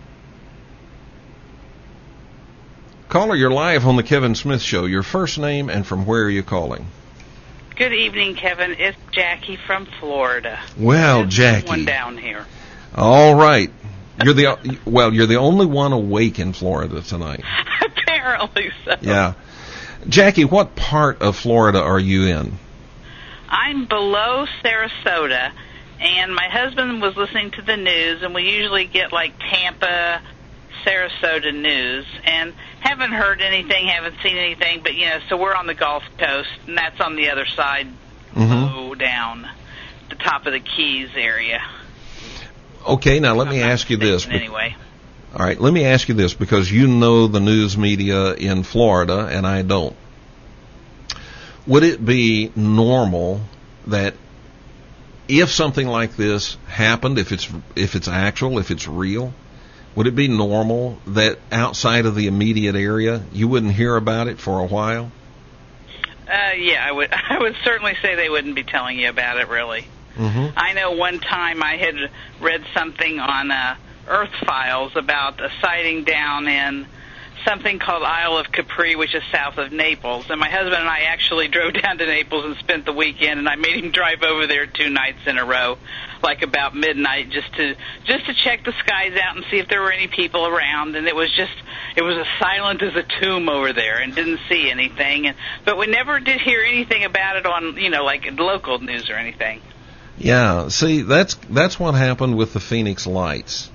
Caller, you're live on the Kevin Smith Show. Your first name and from where are you calling? Good evening, Kevin. It's Jackie from Florida. Well, Jackie. One down here. All right. You're the only one awake in Florida tonight. Apparently so. Yeah. Jackie, what part of Florida are you in? I'm below Sarasota, and my husband was listening to the news, and we usually get like Tampa, Sarasota news, and haven't heard anything, haven't seen anything, but, so we're on the Gulf Coast, and that's on the other side, low down, the top of the Keys area. Okay, now let me ask you this. Anyway. All right, let me ask you this, because you know the news media in Florida, and I don't. Would it be normal that if something like this happened, if it's actual, if it's real, would it be normal that outside of the immediate area you wouldn't hear about it for a while? Yeah, I would certainly say they wouldn't be telling you about it, really. Mm-hmm. I know one time I had read something on Earth Files about a sighting down in something called Isle of Capri, which is south of Naples. And my husband and I actually drove down to Naples and spent the weekend, and I made him drive over there 2 nights in a row, like about midnight, just to check the skies out and see if there were any people around. And it was as silent as a tomb over there, and didn't see anything. But we never did hear anything about it on, like local news or anything. Yeah, see, that's what happened with the Phoenix Lights.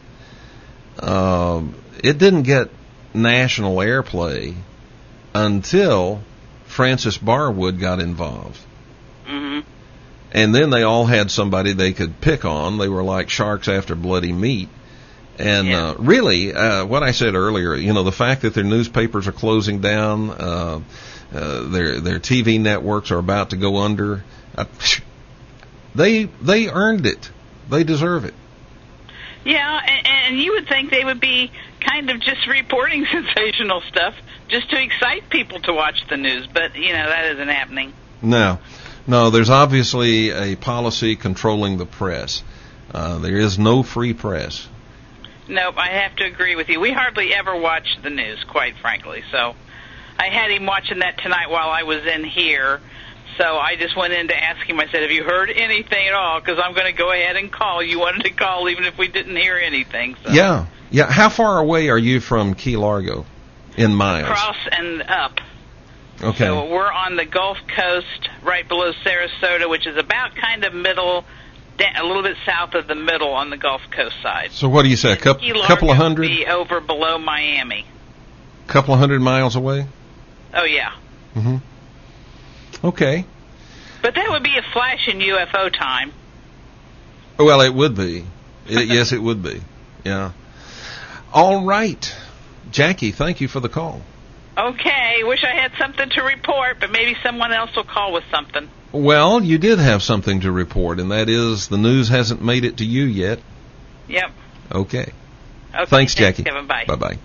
It didn't get national airplay until Francis Barwood got involved. Mm-hmm. And then they all had somebody they could pick on. They were like sharks after bloody meat. And really, what I said earlier, the fact that their newspapers are closing down, their TV networks are about to go under, they earned it. They deserve it. Yeah, and you would think they would be kind of just reporting sensational stuff just to excite people to watch the news, but, that isn't happening. No, there's obviously a policy controlling the press. There is no free press. Nope, I have to agree with you. We hardly ever watch the news, quite frankly, so I had him watching that tonight while I was in here. So I just went in to ask him. I said, have you heard anything at all? Because I'm going to go ahead and call. You wanted to call even if we didn't hear anything. So. Yeah. How far away are you from Key Largo in miles? Across and up. Okay. So we're on the Gulf Coast right below Sarasota, which is about kind of middle, a little bit south of the middle on the Gulf Coast side. So what do you say, a couple of hundred? Be over below Miami. Couple of 100 miles away? Oh, yeah. Mm-hmm. Okay. But that would be a flash in UFO time. Well, it would be. Yes, it would be. Yeah. All right. Jackie, thank you for the call. Okay. Wish I had something to report, but maybe someone else will call with something. Well, you did have something to report, and that is the news hasn't made it to you yet. Yep. Okay. Thanks, Jackie. Kevin. Bye. Bye-bye.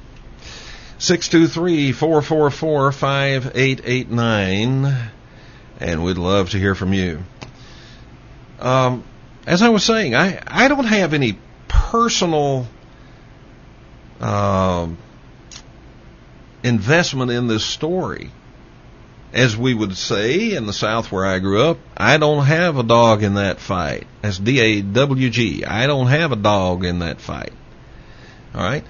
623-444-5889, and we'd love to hear from you. As I was saying, I don't have any personal investment in this story. as we would say in the South where I grew up, I don't have a dog in that fight. That's D-A-W-G. I don't have a dog in that fight. All right?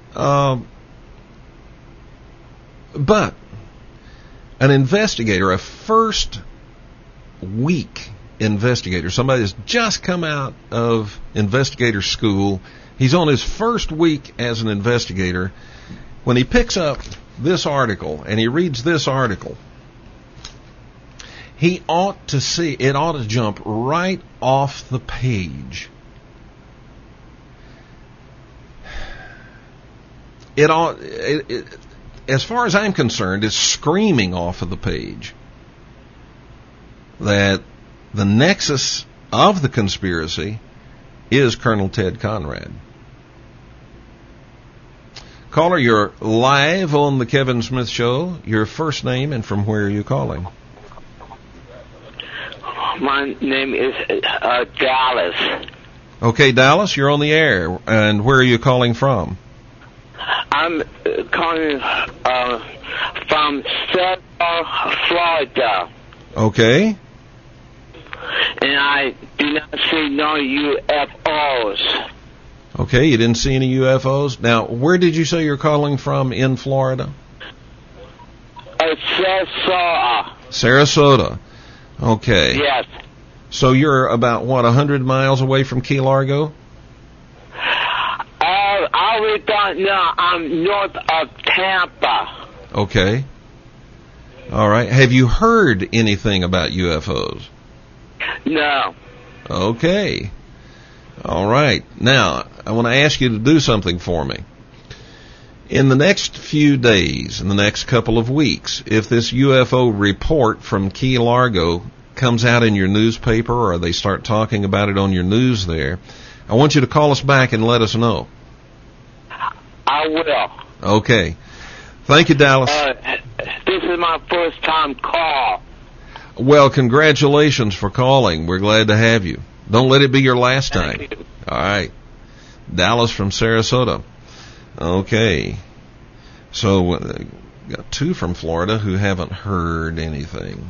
But an investigator, a first week investigator, somebody that's just come out of investigator school, he's on his first week as an investigator, when he picks up this article and he reads this article, he ought to see, it ought to jump right off the page. As far as I'm concerned, it's screaming off of the page that the nexus of the conspiracy is Colonel Ted Conrad. Caller, you're live on the Kevin Smith Show. Your first name and from where are you calling? My name is Dallas. Okay, Dallas, you're on the air. And where are you calling from? I'm calling from Central Florida. Okay. And I do not see no UFOs. Okay, you didn't see any UFOs. Now, where did you say you're calling from in Florida? Sarasota. Sarasota. Okay. Yes. So you're about, 100 miles away from Key Largo? I really don't know. I'm north of Tampa. Okay. All right. Have you heard anything about UFOs? No. Okay. All right. Now, I want to ask you to do something for me. In the next few days, in the next couple of weeks, if this UFO report from Key Largo comes out in your newspaper or they start talking about it on your news there, I want you to call us back and let us know. I will. Okay. Thank you, Dallas. This is my first time call. Well, congratulations for calling. We're glad to have you. Don't let it be your last time. Thank you. All right. Dallas from Sarasota. Okay. So, got two from Florida who haven't heard anything.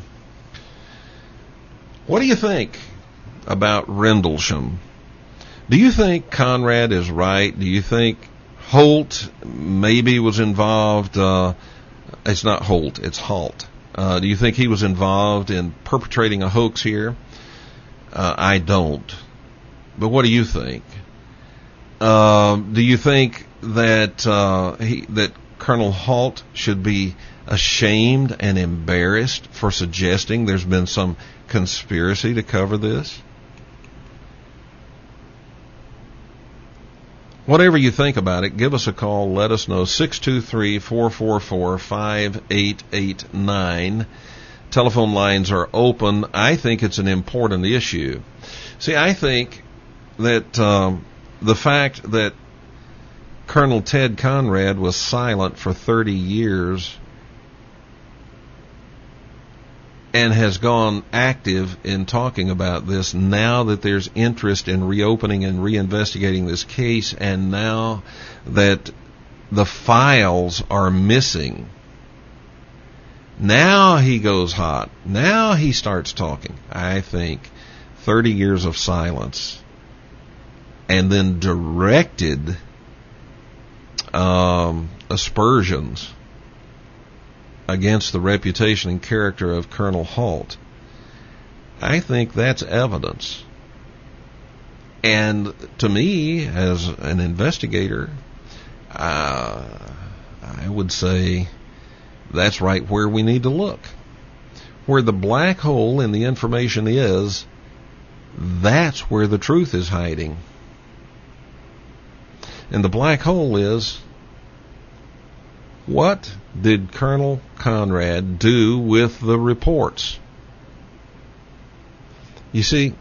What do you think about Rendlesham? Do you think Conrad is right? Do you think Holt maybe was involved? It's not Holt, it's Halt. Do you think he was involved in perpetrating a hoax here? I don't. But what do you think? Do you think that that Colonel Halt should be ashamed and embarrassed for suggesting there's been some conspiracy to cover this? Whatever you think about it, give us a call. Let us know. 623-444-5889. Telephone lines are open. I think it's an important issue. See, I think that the fact that Colonel Ted Conrad was silent for 30 years and has gone active in talking about this now that there's interest in reopening and reinvestigating this case, and now that the files are missing, now he goes hot. Now he starts talking. I think 30 years of silence and then directed aspersions against the reputation and character of Colonel Halt, I think that's evidence. And to me, as an investigator, I would say that's right where we need to look. Where the black hole in the information is, that's where the truth is hiding. And the black hole is, what did Colonel Conrad do with the reports? You see,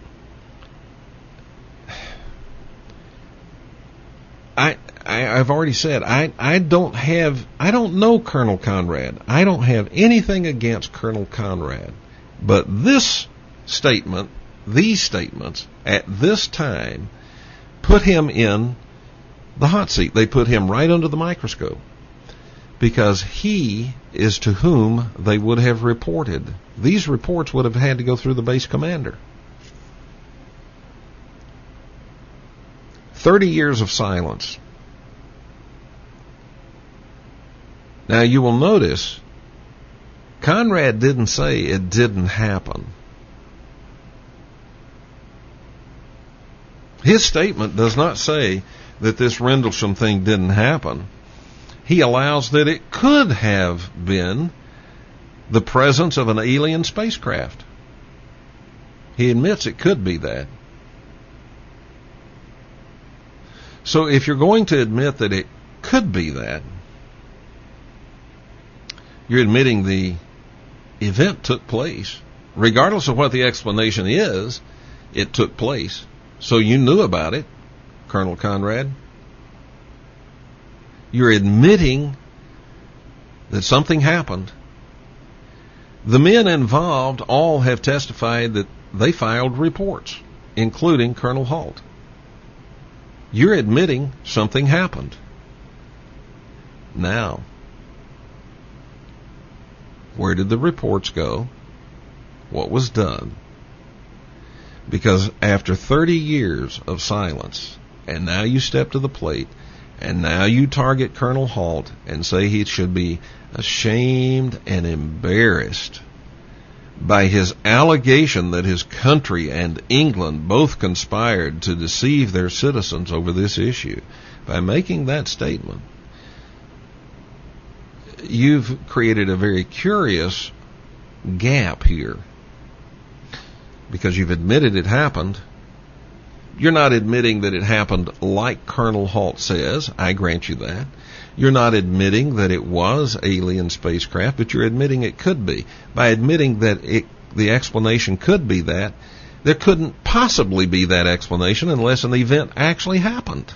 I've already said I don't know Colonel Conrad. I don't have anything against Colonel Conrad. But this statement, these statements at this time put him in the hot seat. They put him right under the microscope. because he is to whom they would have reported. These reports would have had to go through the base commander. 30 years of silence. Now you will notice Conrad didn't say it didn't happen. His statement does not say that this Rendlesham thing didn't happen. He allows that it could have been the presence of an alien spacecraft. He admits it could be that. So if you're going to admit that it could be that, you're admitting the event took place. Regardless of what the explanation is, it took place. So you knew about it, Colonel Conrad. You're admitting that something happened. The men involved all have testified that they filed reports, including Colonel Halt. You're admitting something happened. Now, where did the reports go? What was done? Because after 30 years of silence, and now you step to the plate, and now you target Colonel Halt and say he should be ashamed and embarrassed by his allegation that his country and England both conspired to deceive their citizens over this issue. By making that statement, you've created a very curious gap here, because you've admitted it happened. You're not admitting that it happened like Colonel Halt says. I grant you that. You're not admitting that it was alien spacecraft, but you're admitting it could be. By admitting that the explanation could be that, there couldn't possibly be that explanation unless an event actually happened.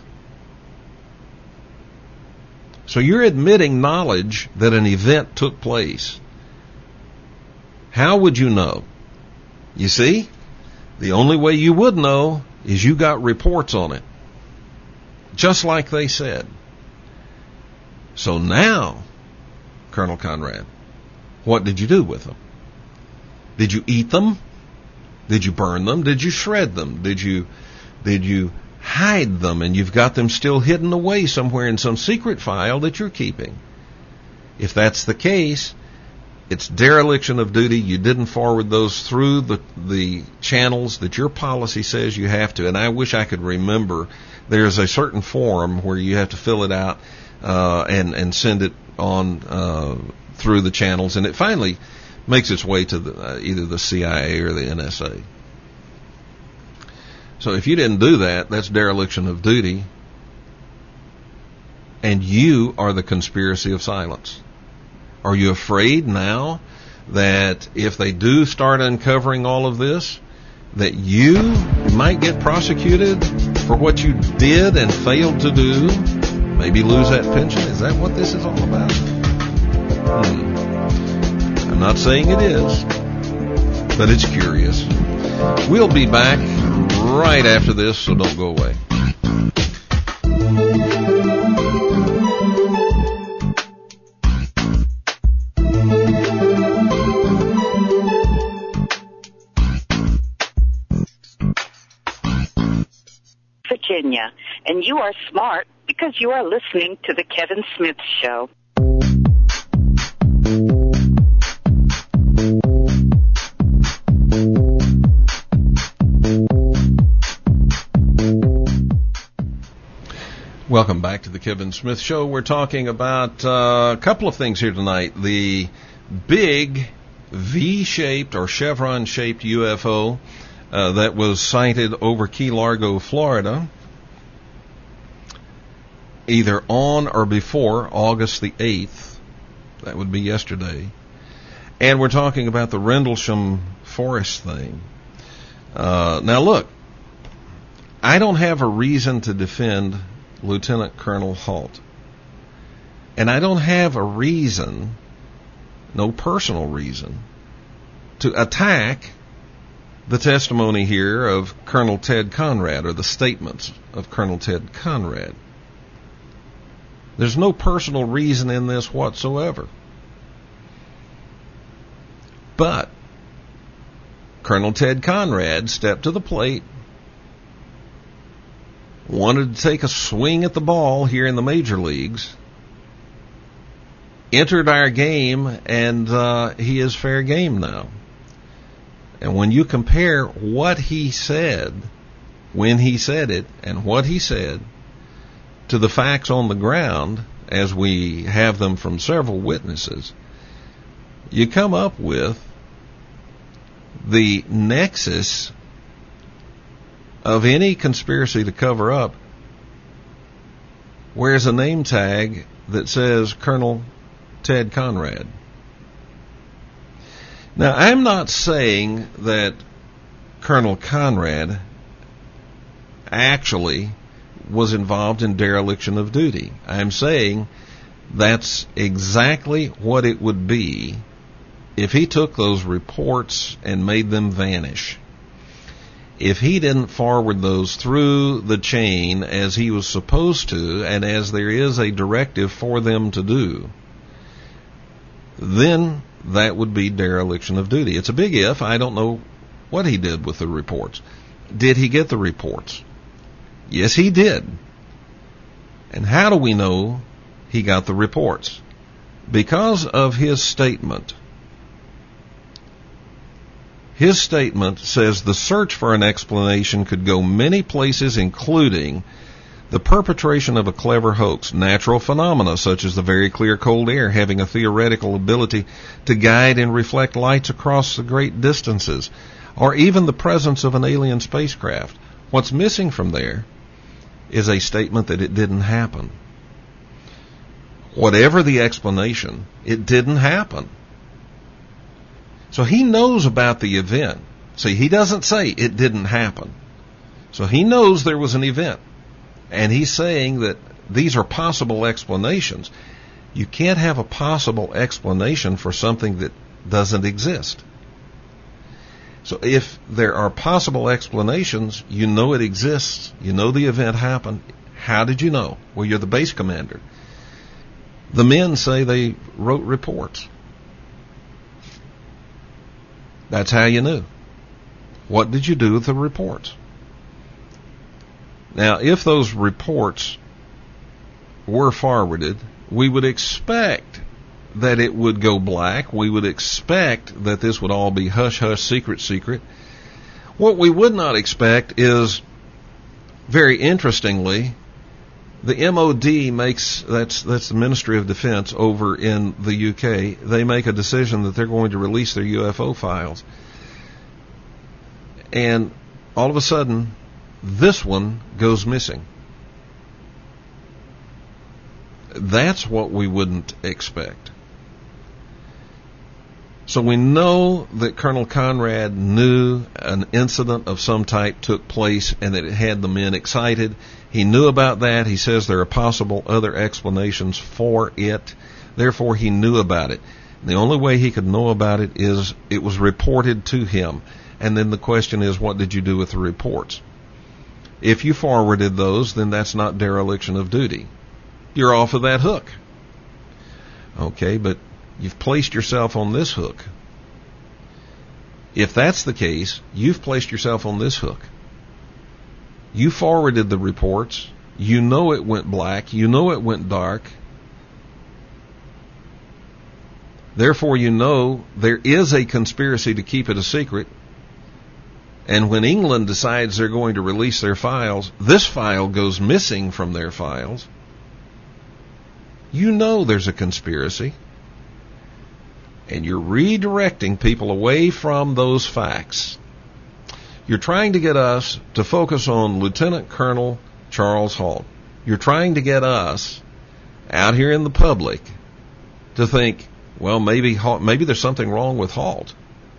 So you're admitting knowledge that an event took place. How would you know? You see, the only way you would know is you got reports on it, just like they said. So now, Colonel Conrad, what did you do with them? Did you eat them? Did you burn them? Did you shred them? Did you hide them and you've got them still hidden away somewhere in some secret file that you're keeping? If that's the case, it's dereliction of duty. You didn't forward those through the channels that your policy says you have to. And I wish I could remember. There's a certain form where you have to fill it out and send it on through the channels, and it finally makes its way to either the CIA or the NSA. So if you didn't do that, that's dereliction of duty, and you are the conspiracy of silence. Are you afraid now that if they do start uncovering all of this, that you might get prosecuted for what you did and failed to do? Maybe lose that pension? Is that what this is all about? I'm not saying it is, but it's curious. We'll be back right after this, so don't go away. Virginia, and you are smart because you are listening to the Kevin Smith Show. Welcome back to the Kevin Smith Show. We're talking about a couple of things here tonight. The big V-shaped or chevron-shaped UFO that was sighted over Key Largo, Florida, either on or before August the 8th. That would be yesterday. And we're talking about the Rendlesham Forest thing. Now look, I don't have a reason to defend Lieutenant Colonel Halt. And I don't have a reason, no personal reason, to attack the testimony here of Colonel Ted Conrad, or the statements of Colonel Ted Conrad. There's no personal reason in this whatsoever. But Colonel Ted Conrad stepped to the plate, wanted to take a swing at the ball here in the major leagues, entered our game, and he is fair game now. And when you compare what he said, when he said it, and what he said, to the facts on the ground, as we have them from several witnesses, you come up with the nexus of any conspiracy to cover up wears a name tag that says Colonel Ted Conrad. Now, I'm not saying that Colonel Conrad actually was involved in dereliction of duty. I'm saying that's exactly what it would be if he took those reports and made them vanish. If he didn't forward those through the chain as he was supposed to, and as there is a directive for them to do, then that would be dereliction of duty. It's a big if. I don't know what he did with the reports. Did he get the reports? Yes, he did. And how do we know he got the reports? Because of his statement. His statement says the search for an explanation could go many places, including the perpetration of a clever hoax, natural phenomena such as the very clear cold air having a theoretical ability to guide and reflect lights across the great distances, or even the presence of an alien spacecraft. What's missing from there is a statement that it didn't happen. Whatever the explanation, it didn't happen. So he knows about the event. See, he doesn't say it didn't happen. So he knows there was an event. And he's saying that these are possible explanations. You can't have a possible explanation for something that doesn't exist. So if there are possible explanations, you know it exists, you know the event happened. How did you know? Well, you're the base commander. The men say they wrote reports. That's how you knew. What did you do with the reports? Now, if those reports were forwarded, we would expect that it would go black. We would expect that this would all be hush-hush, secret. What we would not expect is, very interestingly, the MOD makes, that's the Ministry of Defense over in the UK, they make a decision that they're going to release their UFO files. And all of a sudden, this one goes missing. That's what we wouldn't expect. So we know that Colonel Conrad knew an incident of some type took place and that it had the men excited. He knew about that. He says there are possible other explanations for it. Therefore, he knew about it. The only way he could know about it is it was reported to him. And then the question is, what did you do with the reports? If you forwarded those, then that's not dereliction of duty. You're off of that hook. Okay, but you've placed yourself on this hook. If that's the case, you've placed yourself on this hook. You forwarded the reports. You know it went black. You know it went dark. Therefore, you know there is a conspiracy to keep it a secret. And when England decides they're going to release their files, this file goes missing from their files. You know there's a conspiracy. And you're redirecting people away from those facts. You're trying to get us to focus on Lieutenant Colonel Charles Halt. You're trying to get us out here in the public to think, well, maybe there's something wrong with Halt.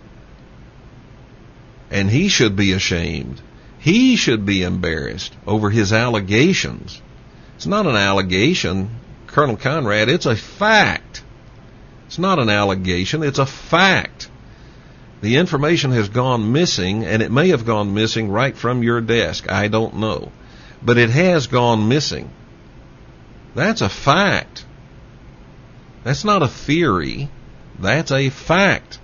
And he should be ashamed. He should be embarrassed over his allegations. It's not an allegation, Colonel Conrad. It's a fact. It's not an allegation. It's a fact. The information has gone missing, and it may have gone missing right from your desk. I don't know. But it has gone missing. That's a fact. That's not a theory. That's a fact.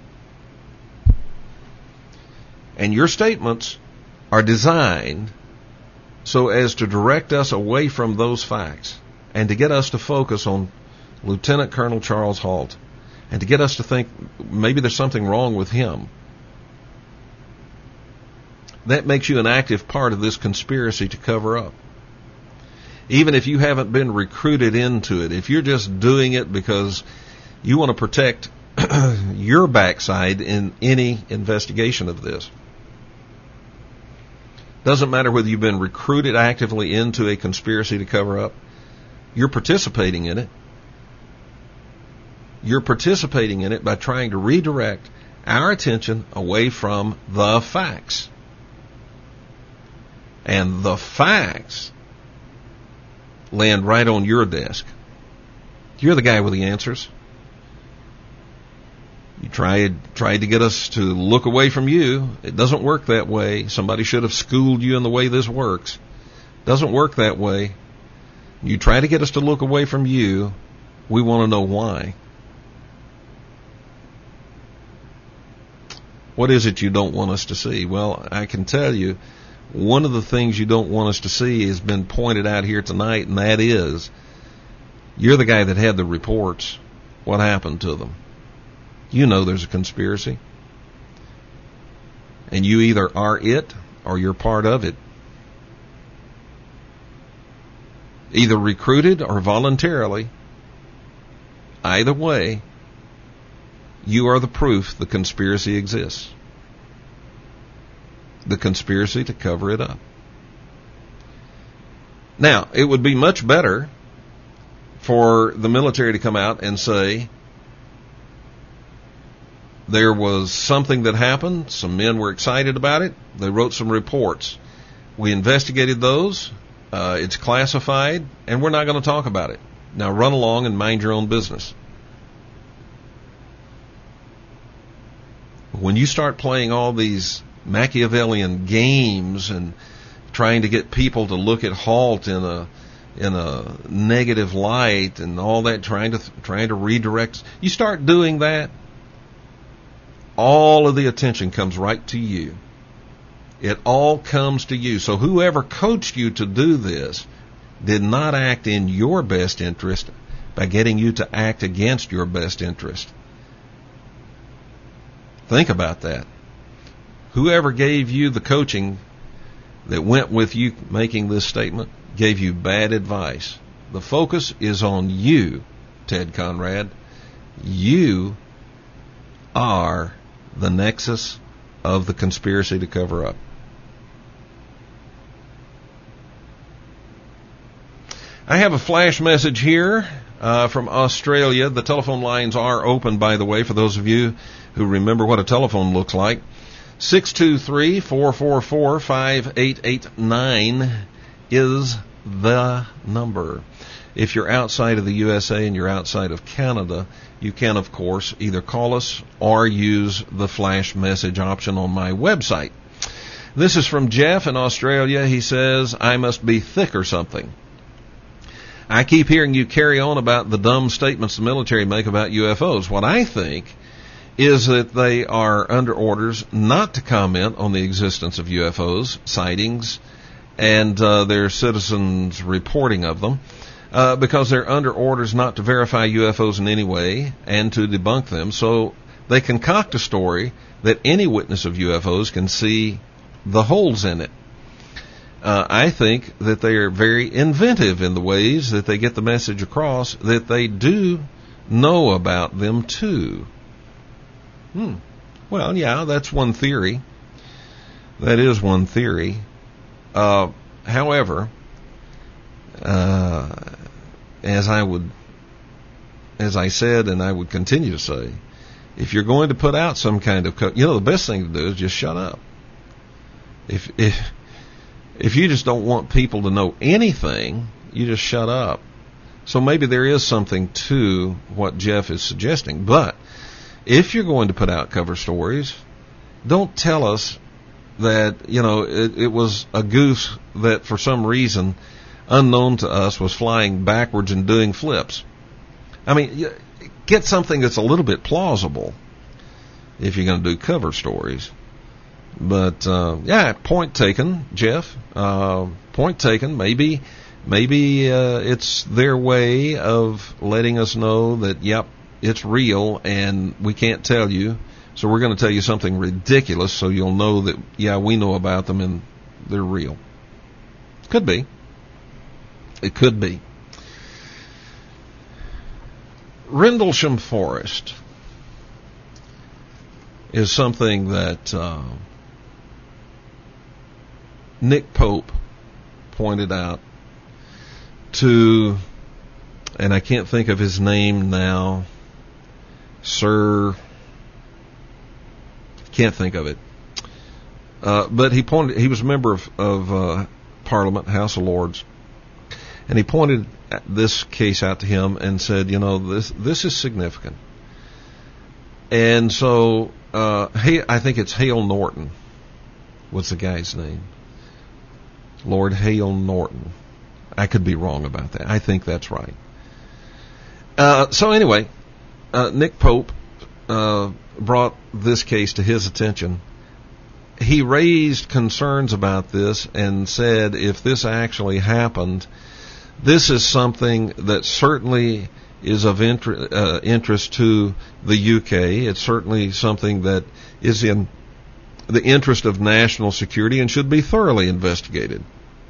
And your statements are designed so as to direct us away from those facts and to get us to focus on Lieutenant Colonel Charles Halt and to get us to think maybe there's something wrong with him. That makes you an active part of this conspiracy to cover up. Even if you haven't been recruited into it, if you're just doing it because you want to protect your backside in any investigation of this. Doesn't matter whether you've been recruited actively into a conspiracy to cover up. You're participating in it. You're participating in it by trying to redirect our attention away from the facts. And the facts land right on your desk. You're the guy with the answers. You tried to get us to look away from you. It doesn't work that way. Somebody should have schooled you in the way this works. It doesn't work that way. You try to get us to look away from you. We want to know why. What is it you don't want us to see? Well, I can tell you, one of the things you don't want us to see has been pointed out here tonight, and that is, you're the guy that had the reports. What happened to them? You know there's a conspiracy. And you either are it or you're part of it. Either recruited or voluntarily. Either way, you are the proof the conspiracy exists. The conspiracy to cover it up. Now, it would be much better for the military to come out and say, there was something that happened, some men were excited about it, they wrote some reports. We investigated those, it's classified, and we're not going to talk about it. Now run along and mind your own business. When you start playing all these Machiavellian games and trying to get people to look at Halt in a negative light and all that, trying to redirect, you start doing that, all of the attention comes right to you. It all comes to you. So whoever coached you to do this did not act in your best interest by getting you to act against your best interest. Think about that. Whoever gave you the coaching that went with you making this statement gave you bad advice. The focus is on you, Ted Conrad. You are the nexus of the conspiracy to cover up. I have a flash message here from Australia. The telephone lines are open, by the way, for those of you who remember what a telephone looks like. 623-444-5889 is the number. If you're outside of the USA and you're outside of Canada, you can, of course, either call us or use the flash message option on my website. This is from Jeff in Australia. He says, I must be thick or something. I keep hearing you carry on about the dumb statements the military make about UFOs. What I think is that they are under orders not to comment on the existence of UFOs, sightings, and their citizens' reporting of them, because they're under orders not to verify UFOs in any way and to debunk them. So they concoct a story that any witness of UFOs can see the holes in it. I think that they are very inventive in the ways that they get the message across that they do know about them too. Well, yeah, that's one theory. That is one theory. However, as I said, and I would continue to say, if you're going to put out some kind of, the best thing to do is just shut up. If you just don't want people to know anything, you just shut up. So maybe there is something to what Jeff is suggesting. But if you're going to put out cover stories, don't tell us that, it was a goose that for some reason unknown to us, was flying backwards and doing flips. I mean, get something that's a little bit plausible if you're going to do cover stories. But, yeah, point taken, Jeff. Point taken. Maybe it's their way of letting us know that, yep, it's real and we can't tell you. So we're going to tell you something ridiculous so you'll know that, yeah, we know about them and they're real. Could be. It could be. Rendlesham Forest is something that Nick Pope pointed out to, and I can't think of his name now, can't think of it. But he was a member of Parliament, House of Lords, and he pointed this case out to him and said, you know, this is significant. And so, I think it's Hale Norton. What's the guy's name? Lord Hale Norton. I could be wrong about that. I think that's right. So anyway, Nick Pope brought this case to his attention. He raised concerns about this and said if this actually happened, this is something that certainly is of interest to the UK. It's certainly something that is in the interest of national security and should be thoroughly investigated.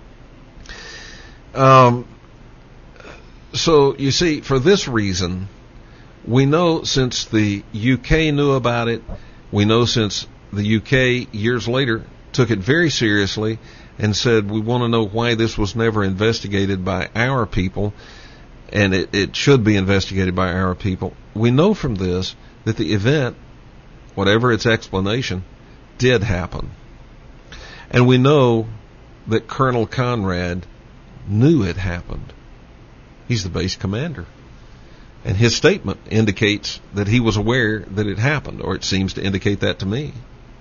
So, you see, for this reason, we know since the UK knew about it, we know since the UK years later took it very seriously and said we want to know why this was never investigated by our people, and it should be investigated by our people. We know from this that the event, whatever its explanation, did happen. And we know that Colonel Conrad knew it happened. He's the base commander. And his statement indicates that he was aware that it happened, or it seems to indicate that to me.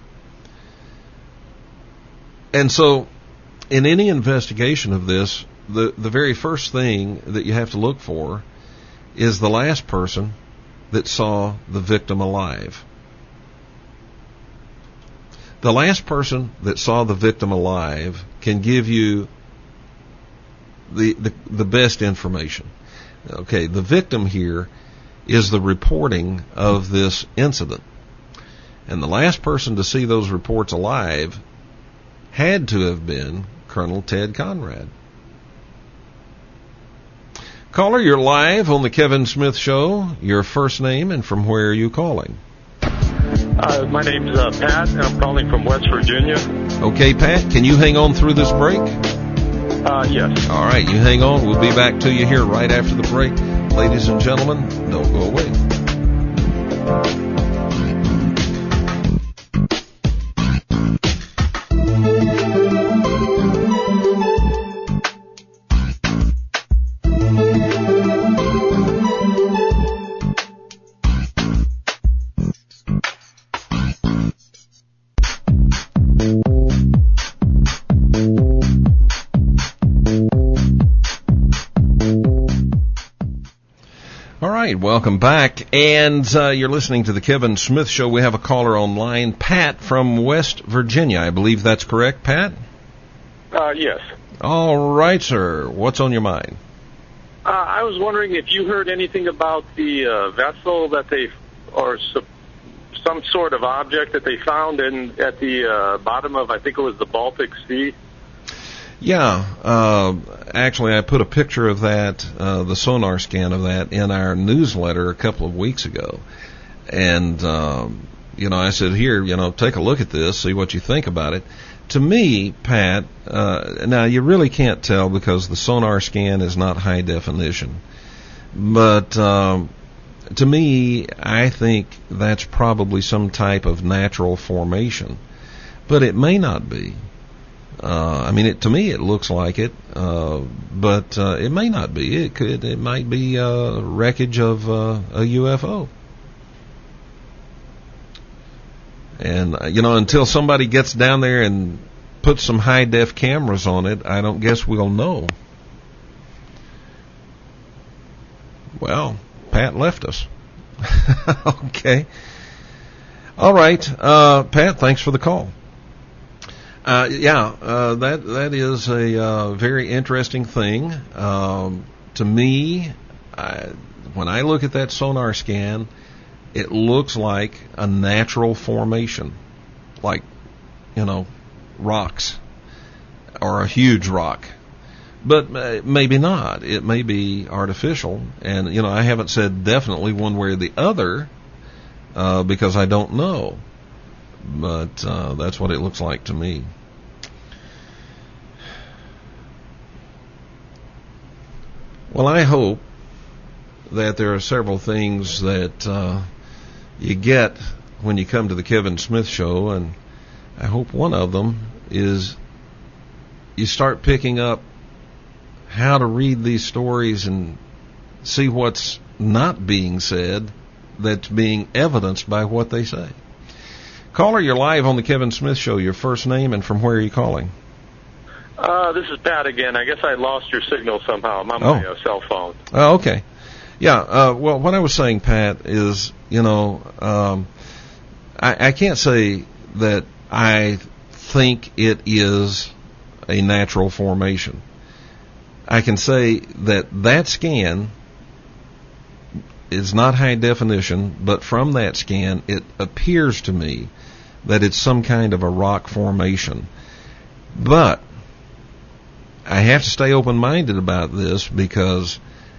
And so, in any investigation of this, the very first thing that you have to look for is the last person that saw the victim alive. The last person that saw the victim alive can give you the best information. Okay, the victim here is the reporting of this incident. And the last person to see those reports alive had to have been Colonel Ted Conrad. Caller, you're live on the Kevin Smith Show. Your first name and from where are you calling? My name's Pat, and I'm calling from West Virginia. Okay, Pat, can you hang on through this break? Yes. All right, you hang on. We'll be back to you here right after the break. Ladies and gentlemen, don't go away. Welcome back, and you're listening to the Kevin Smith Show. We have a caller online, Pat from West Virginia. I believe that's correct, Pat? Yes. All right, sir. What's on your mind? I was wondering if you heard anything about the vessel that or some sort of object that they found at the bottom of, I think it was the Baltic Sea. Yeah, actually I put a picture of that, the sonar scan of that, in our newsletter a couple of weeks ago. And, I said, here, take a look at this, see what you think about it. To me, Pat, now you really can't tell because the sonar scan is not high definition. But, to me, I think that's probably some type of natural formation. But it may not be. To me, it looks like it, but it may not be. It might be wreckage of a UFO. And until somebody gets down there and puts some high def cameras on it, I don't guess we'll know. Well, Pat left us. Okay. All right, Pat, thanks for the call. That is a very interesting thing. To me, when I look at that sonar scan, it looks like a natural formation, like, rocks or a huge rock. But maybe not. It may be artificial. And, I haven't said definitely one way or the other because I don't know. But that's what it looks like to me. Well, I hope that there are several things that you get when you come to the Kevin Smith Show, and I hope one of them is you start picking up how to read these stories and see what's not being said that's being evidenced by what they say. Caller, you're live on the Kevin Smith Show. Your first name and from where are you calling? This is Pat again. I guess I lost your signal somehow. I'm on my cell phone. Oh, okay. Yeah, well, what I was saying, Pat, is, I can't say that I think it is a natural formation. I can say that scan is not high definition, but from that scan, it appears to me that it's some kind of a rock formation. But I have to stay open-minded about this because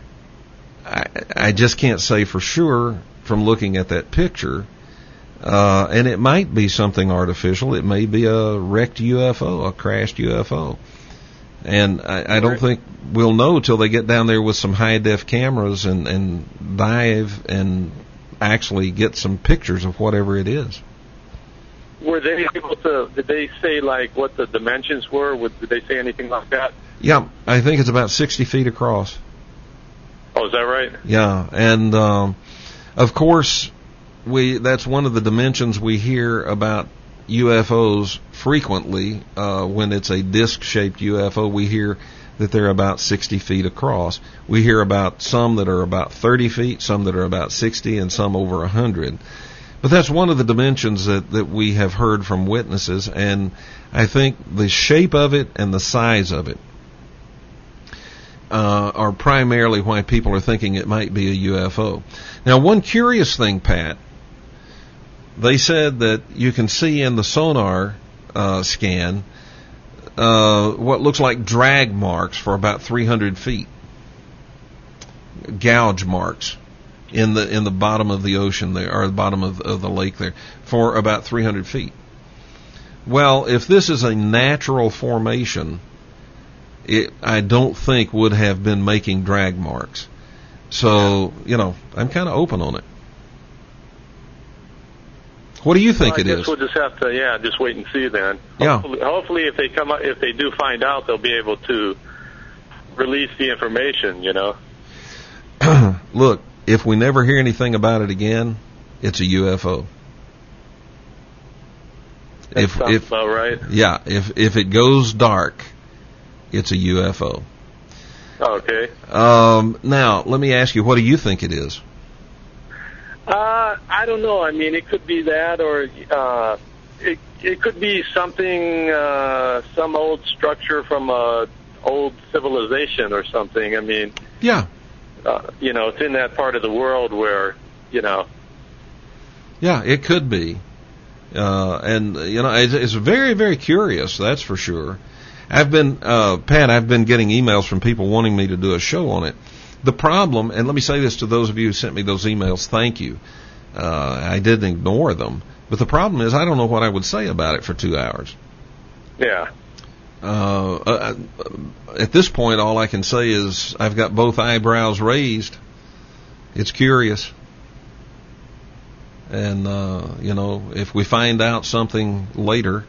I just can't say for sure from looking at that picture. And it might be something artificial. It may be a wrecked UFO, a crashed UFO. And I don't think we'll know till they get down there with some high-def cameras and dive and actually get some pictures of whatever it is. Were they able to, did they say, what the dimensions were? Did they say anything like that? Yeah, I think it's about 60 feet across. Oh, is that right? Yeah, and, of course, that's one of the dimensions we hear about UFOs frequently. When it's a disc-shaped UFO, we hear that they're about 60 feet across. We hear about some that are about 30 feet, some that are about 60, and some over 100. But that's one of the dimensions that we have heard from witnesses, and I think the shape of it and the size of it are primarily why people are thinking it might be a UFO. Now, one curious thing, Pat, they said that you can see in the sonar scan what looks like drag marks for about 300 feet, gouge marks in the bottom of the ocean there, or the bottom of the lake there, for about 300 feet. Well, if this is a natural formation, it, I don't think, would have been making drag marks. So, I'm kind of open on it. What do you think it is? I guess we'll just have to, just wait and see then. Yeah. Hopefully if they do find out, they'll be able to release the information, Look, if we never hear anything about it again, it's a UFO. That sounds about right. Yeah, if it goes dark, it's a UFO. Okay. Now, let me ask you, what do you think it is? I don't know. I mean, it could be that, or it could be something, some old structure from a old civilization or something. I mean, yeah. It's in that part of the world where, Yeah, it could be. And, it's very, very curious, that's for sure. I've been getting emails from people wanting me to do a show on it. The problem, and let me say this to those of you who sent me those emails, thank you. I didn't ignore them. But the problem is I don't know what I would say about it for 2 hours. Yeah. At this point, all I can say is I've got both eyebrows raised. It's curious. And, if we find out something later,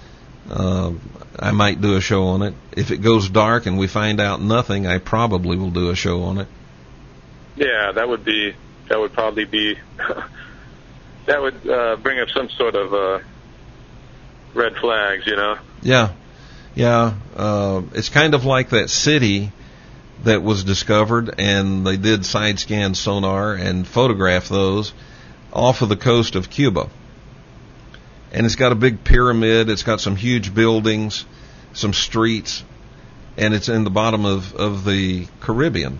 I might do a show on it. If it goes dark and we find out nothing, I probably will do a show on it. Yeah, that would probably be, that would bring up some sort of red flags, Yeah. Yeah. It's kind of like that city that was discovered, and they did side scan sonar and photographed those off of the coast of Cuba. And it's got a big pyramid, it's got some huge buildings, some streets, and it's in the bottom of the Caribbean.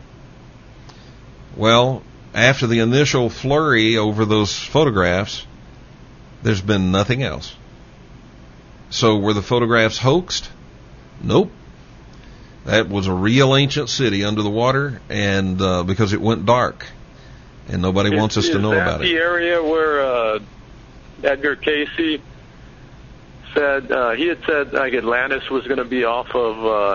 Well, after the initial flurry over those photographs, there's been nothing else. So were the photographs hoaxed? Nope. That was a real ancient city under the water, and because it went dark, and nobody wants us to know about it. Is that the area where Edgar Casey said, he had said like Atlantis was going to be off of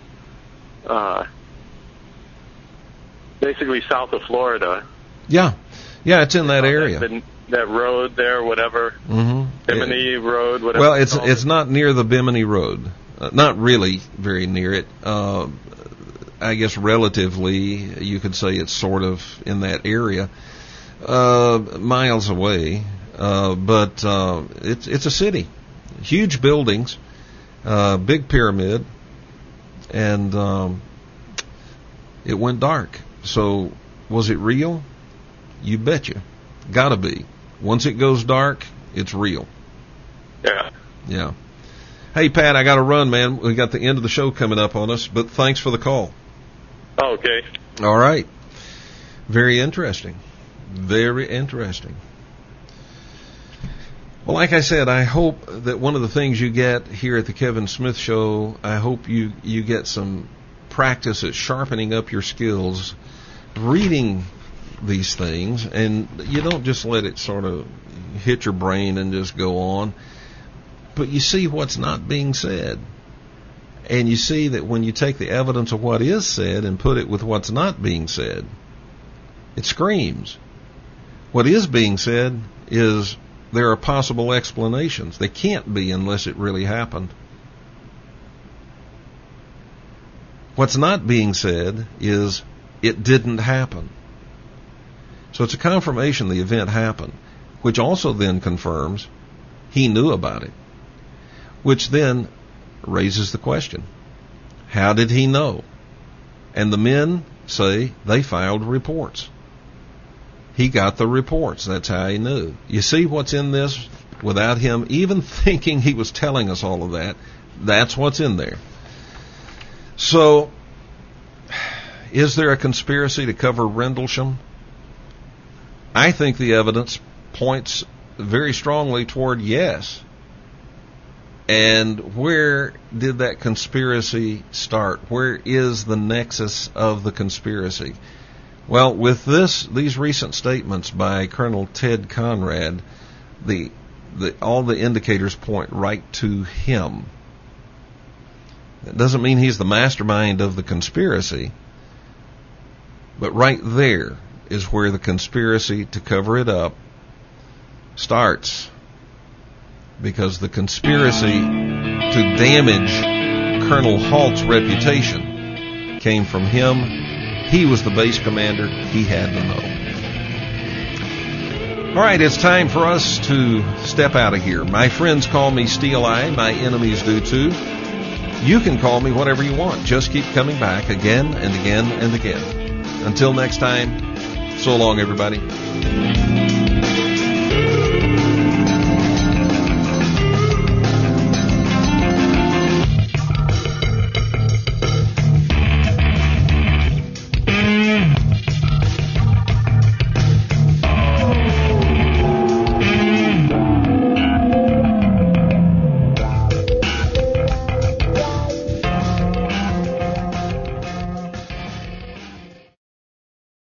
basically south of Florida? Yeah, it's in that area. That road there, whatever. Mm-hmm. Bimini Road, whatever. Well, it's not near the Bimini Road. Not really very near it. I guess relatively, you could say it's sort of in that area, miles away. But it's a city, huge buildings, big pyramid, and it went dark. So was it real? You betcha. Gotta be. Once it goes dark, it's real. Yeah. Hey, Pat, I got to run, man. We got the end of the show coming up on us, but thanks for the call. Okay. All right. Very interesting. Very interesting. Well, like I said, I hope that one of the things you get here at the Kevin Smith Show, I hope you get some practice at sharpening up your skills, reading these things, and you don't just let it sort of hit your brain and just go on. But you see what's not being said. And you see that when you take the evidence of what is said and put it with what's not being said, it screams. What is being said is there are possible explanations. They can't be unless it really happened. What's not being said is it didn't happen. So it's a confirmation the event happened, which also then confirms he knew about it. Which then raises the question, how did he know? And the men say they filed reports. He got the reports. That's how he knew. You see what's in this without him even thinking he was telling us all of that? That's what's in there. So, is there a conspiracy to cover Rendlesham? I think the evidence points very strongly toward yes. And where did that conspiracy start? Where is the nexus of the conspiracy? Well, with these recent statements by Colonel Ted Conrad, all the indicators point right to him. That doesn't mean he's the mastermind of the conspiracy, but right there is where the conspiracy to cover it up starts. Because the conspiracy to damage Colonel Halt's reputation came from him. He was the base commander. He had to know. All right, it's time for us to step out of here. My friends call me Steel Eye. My enemies do too. You can call me whatever you want. Just keep coming back again and again and again. Until next time, so long, everybody.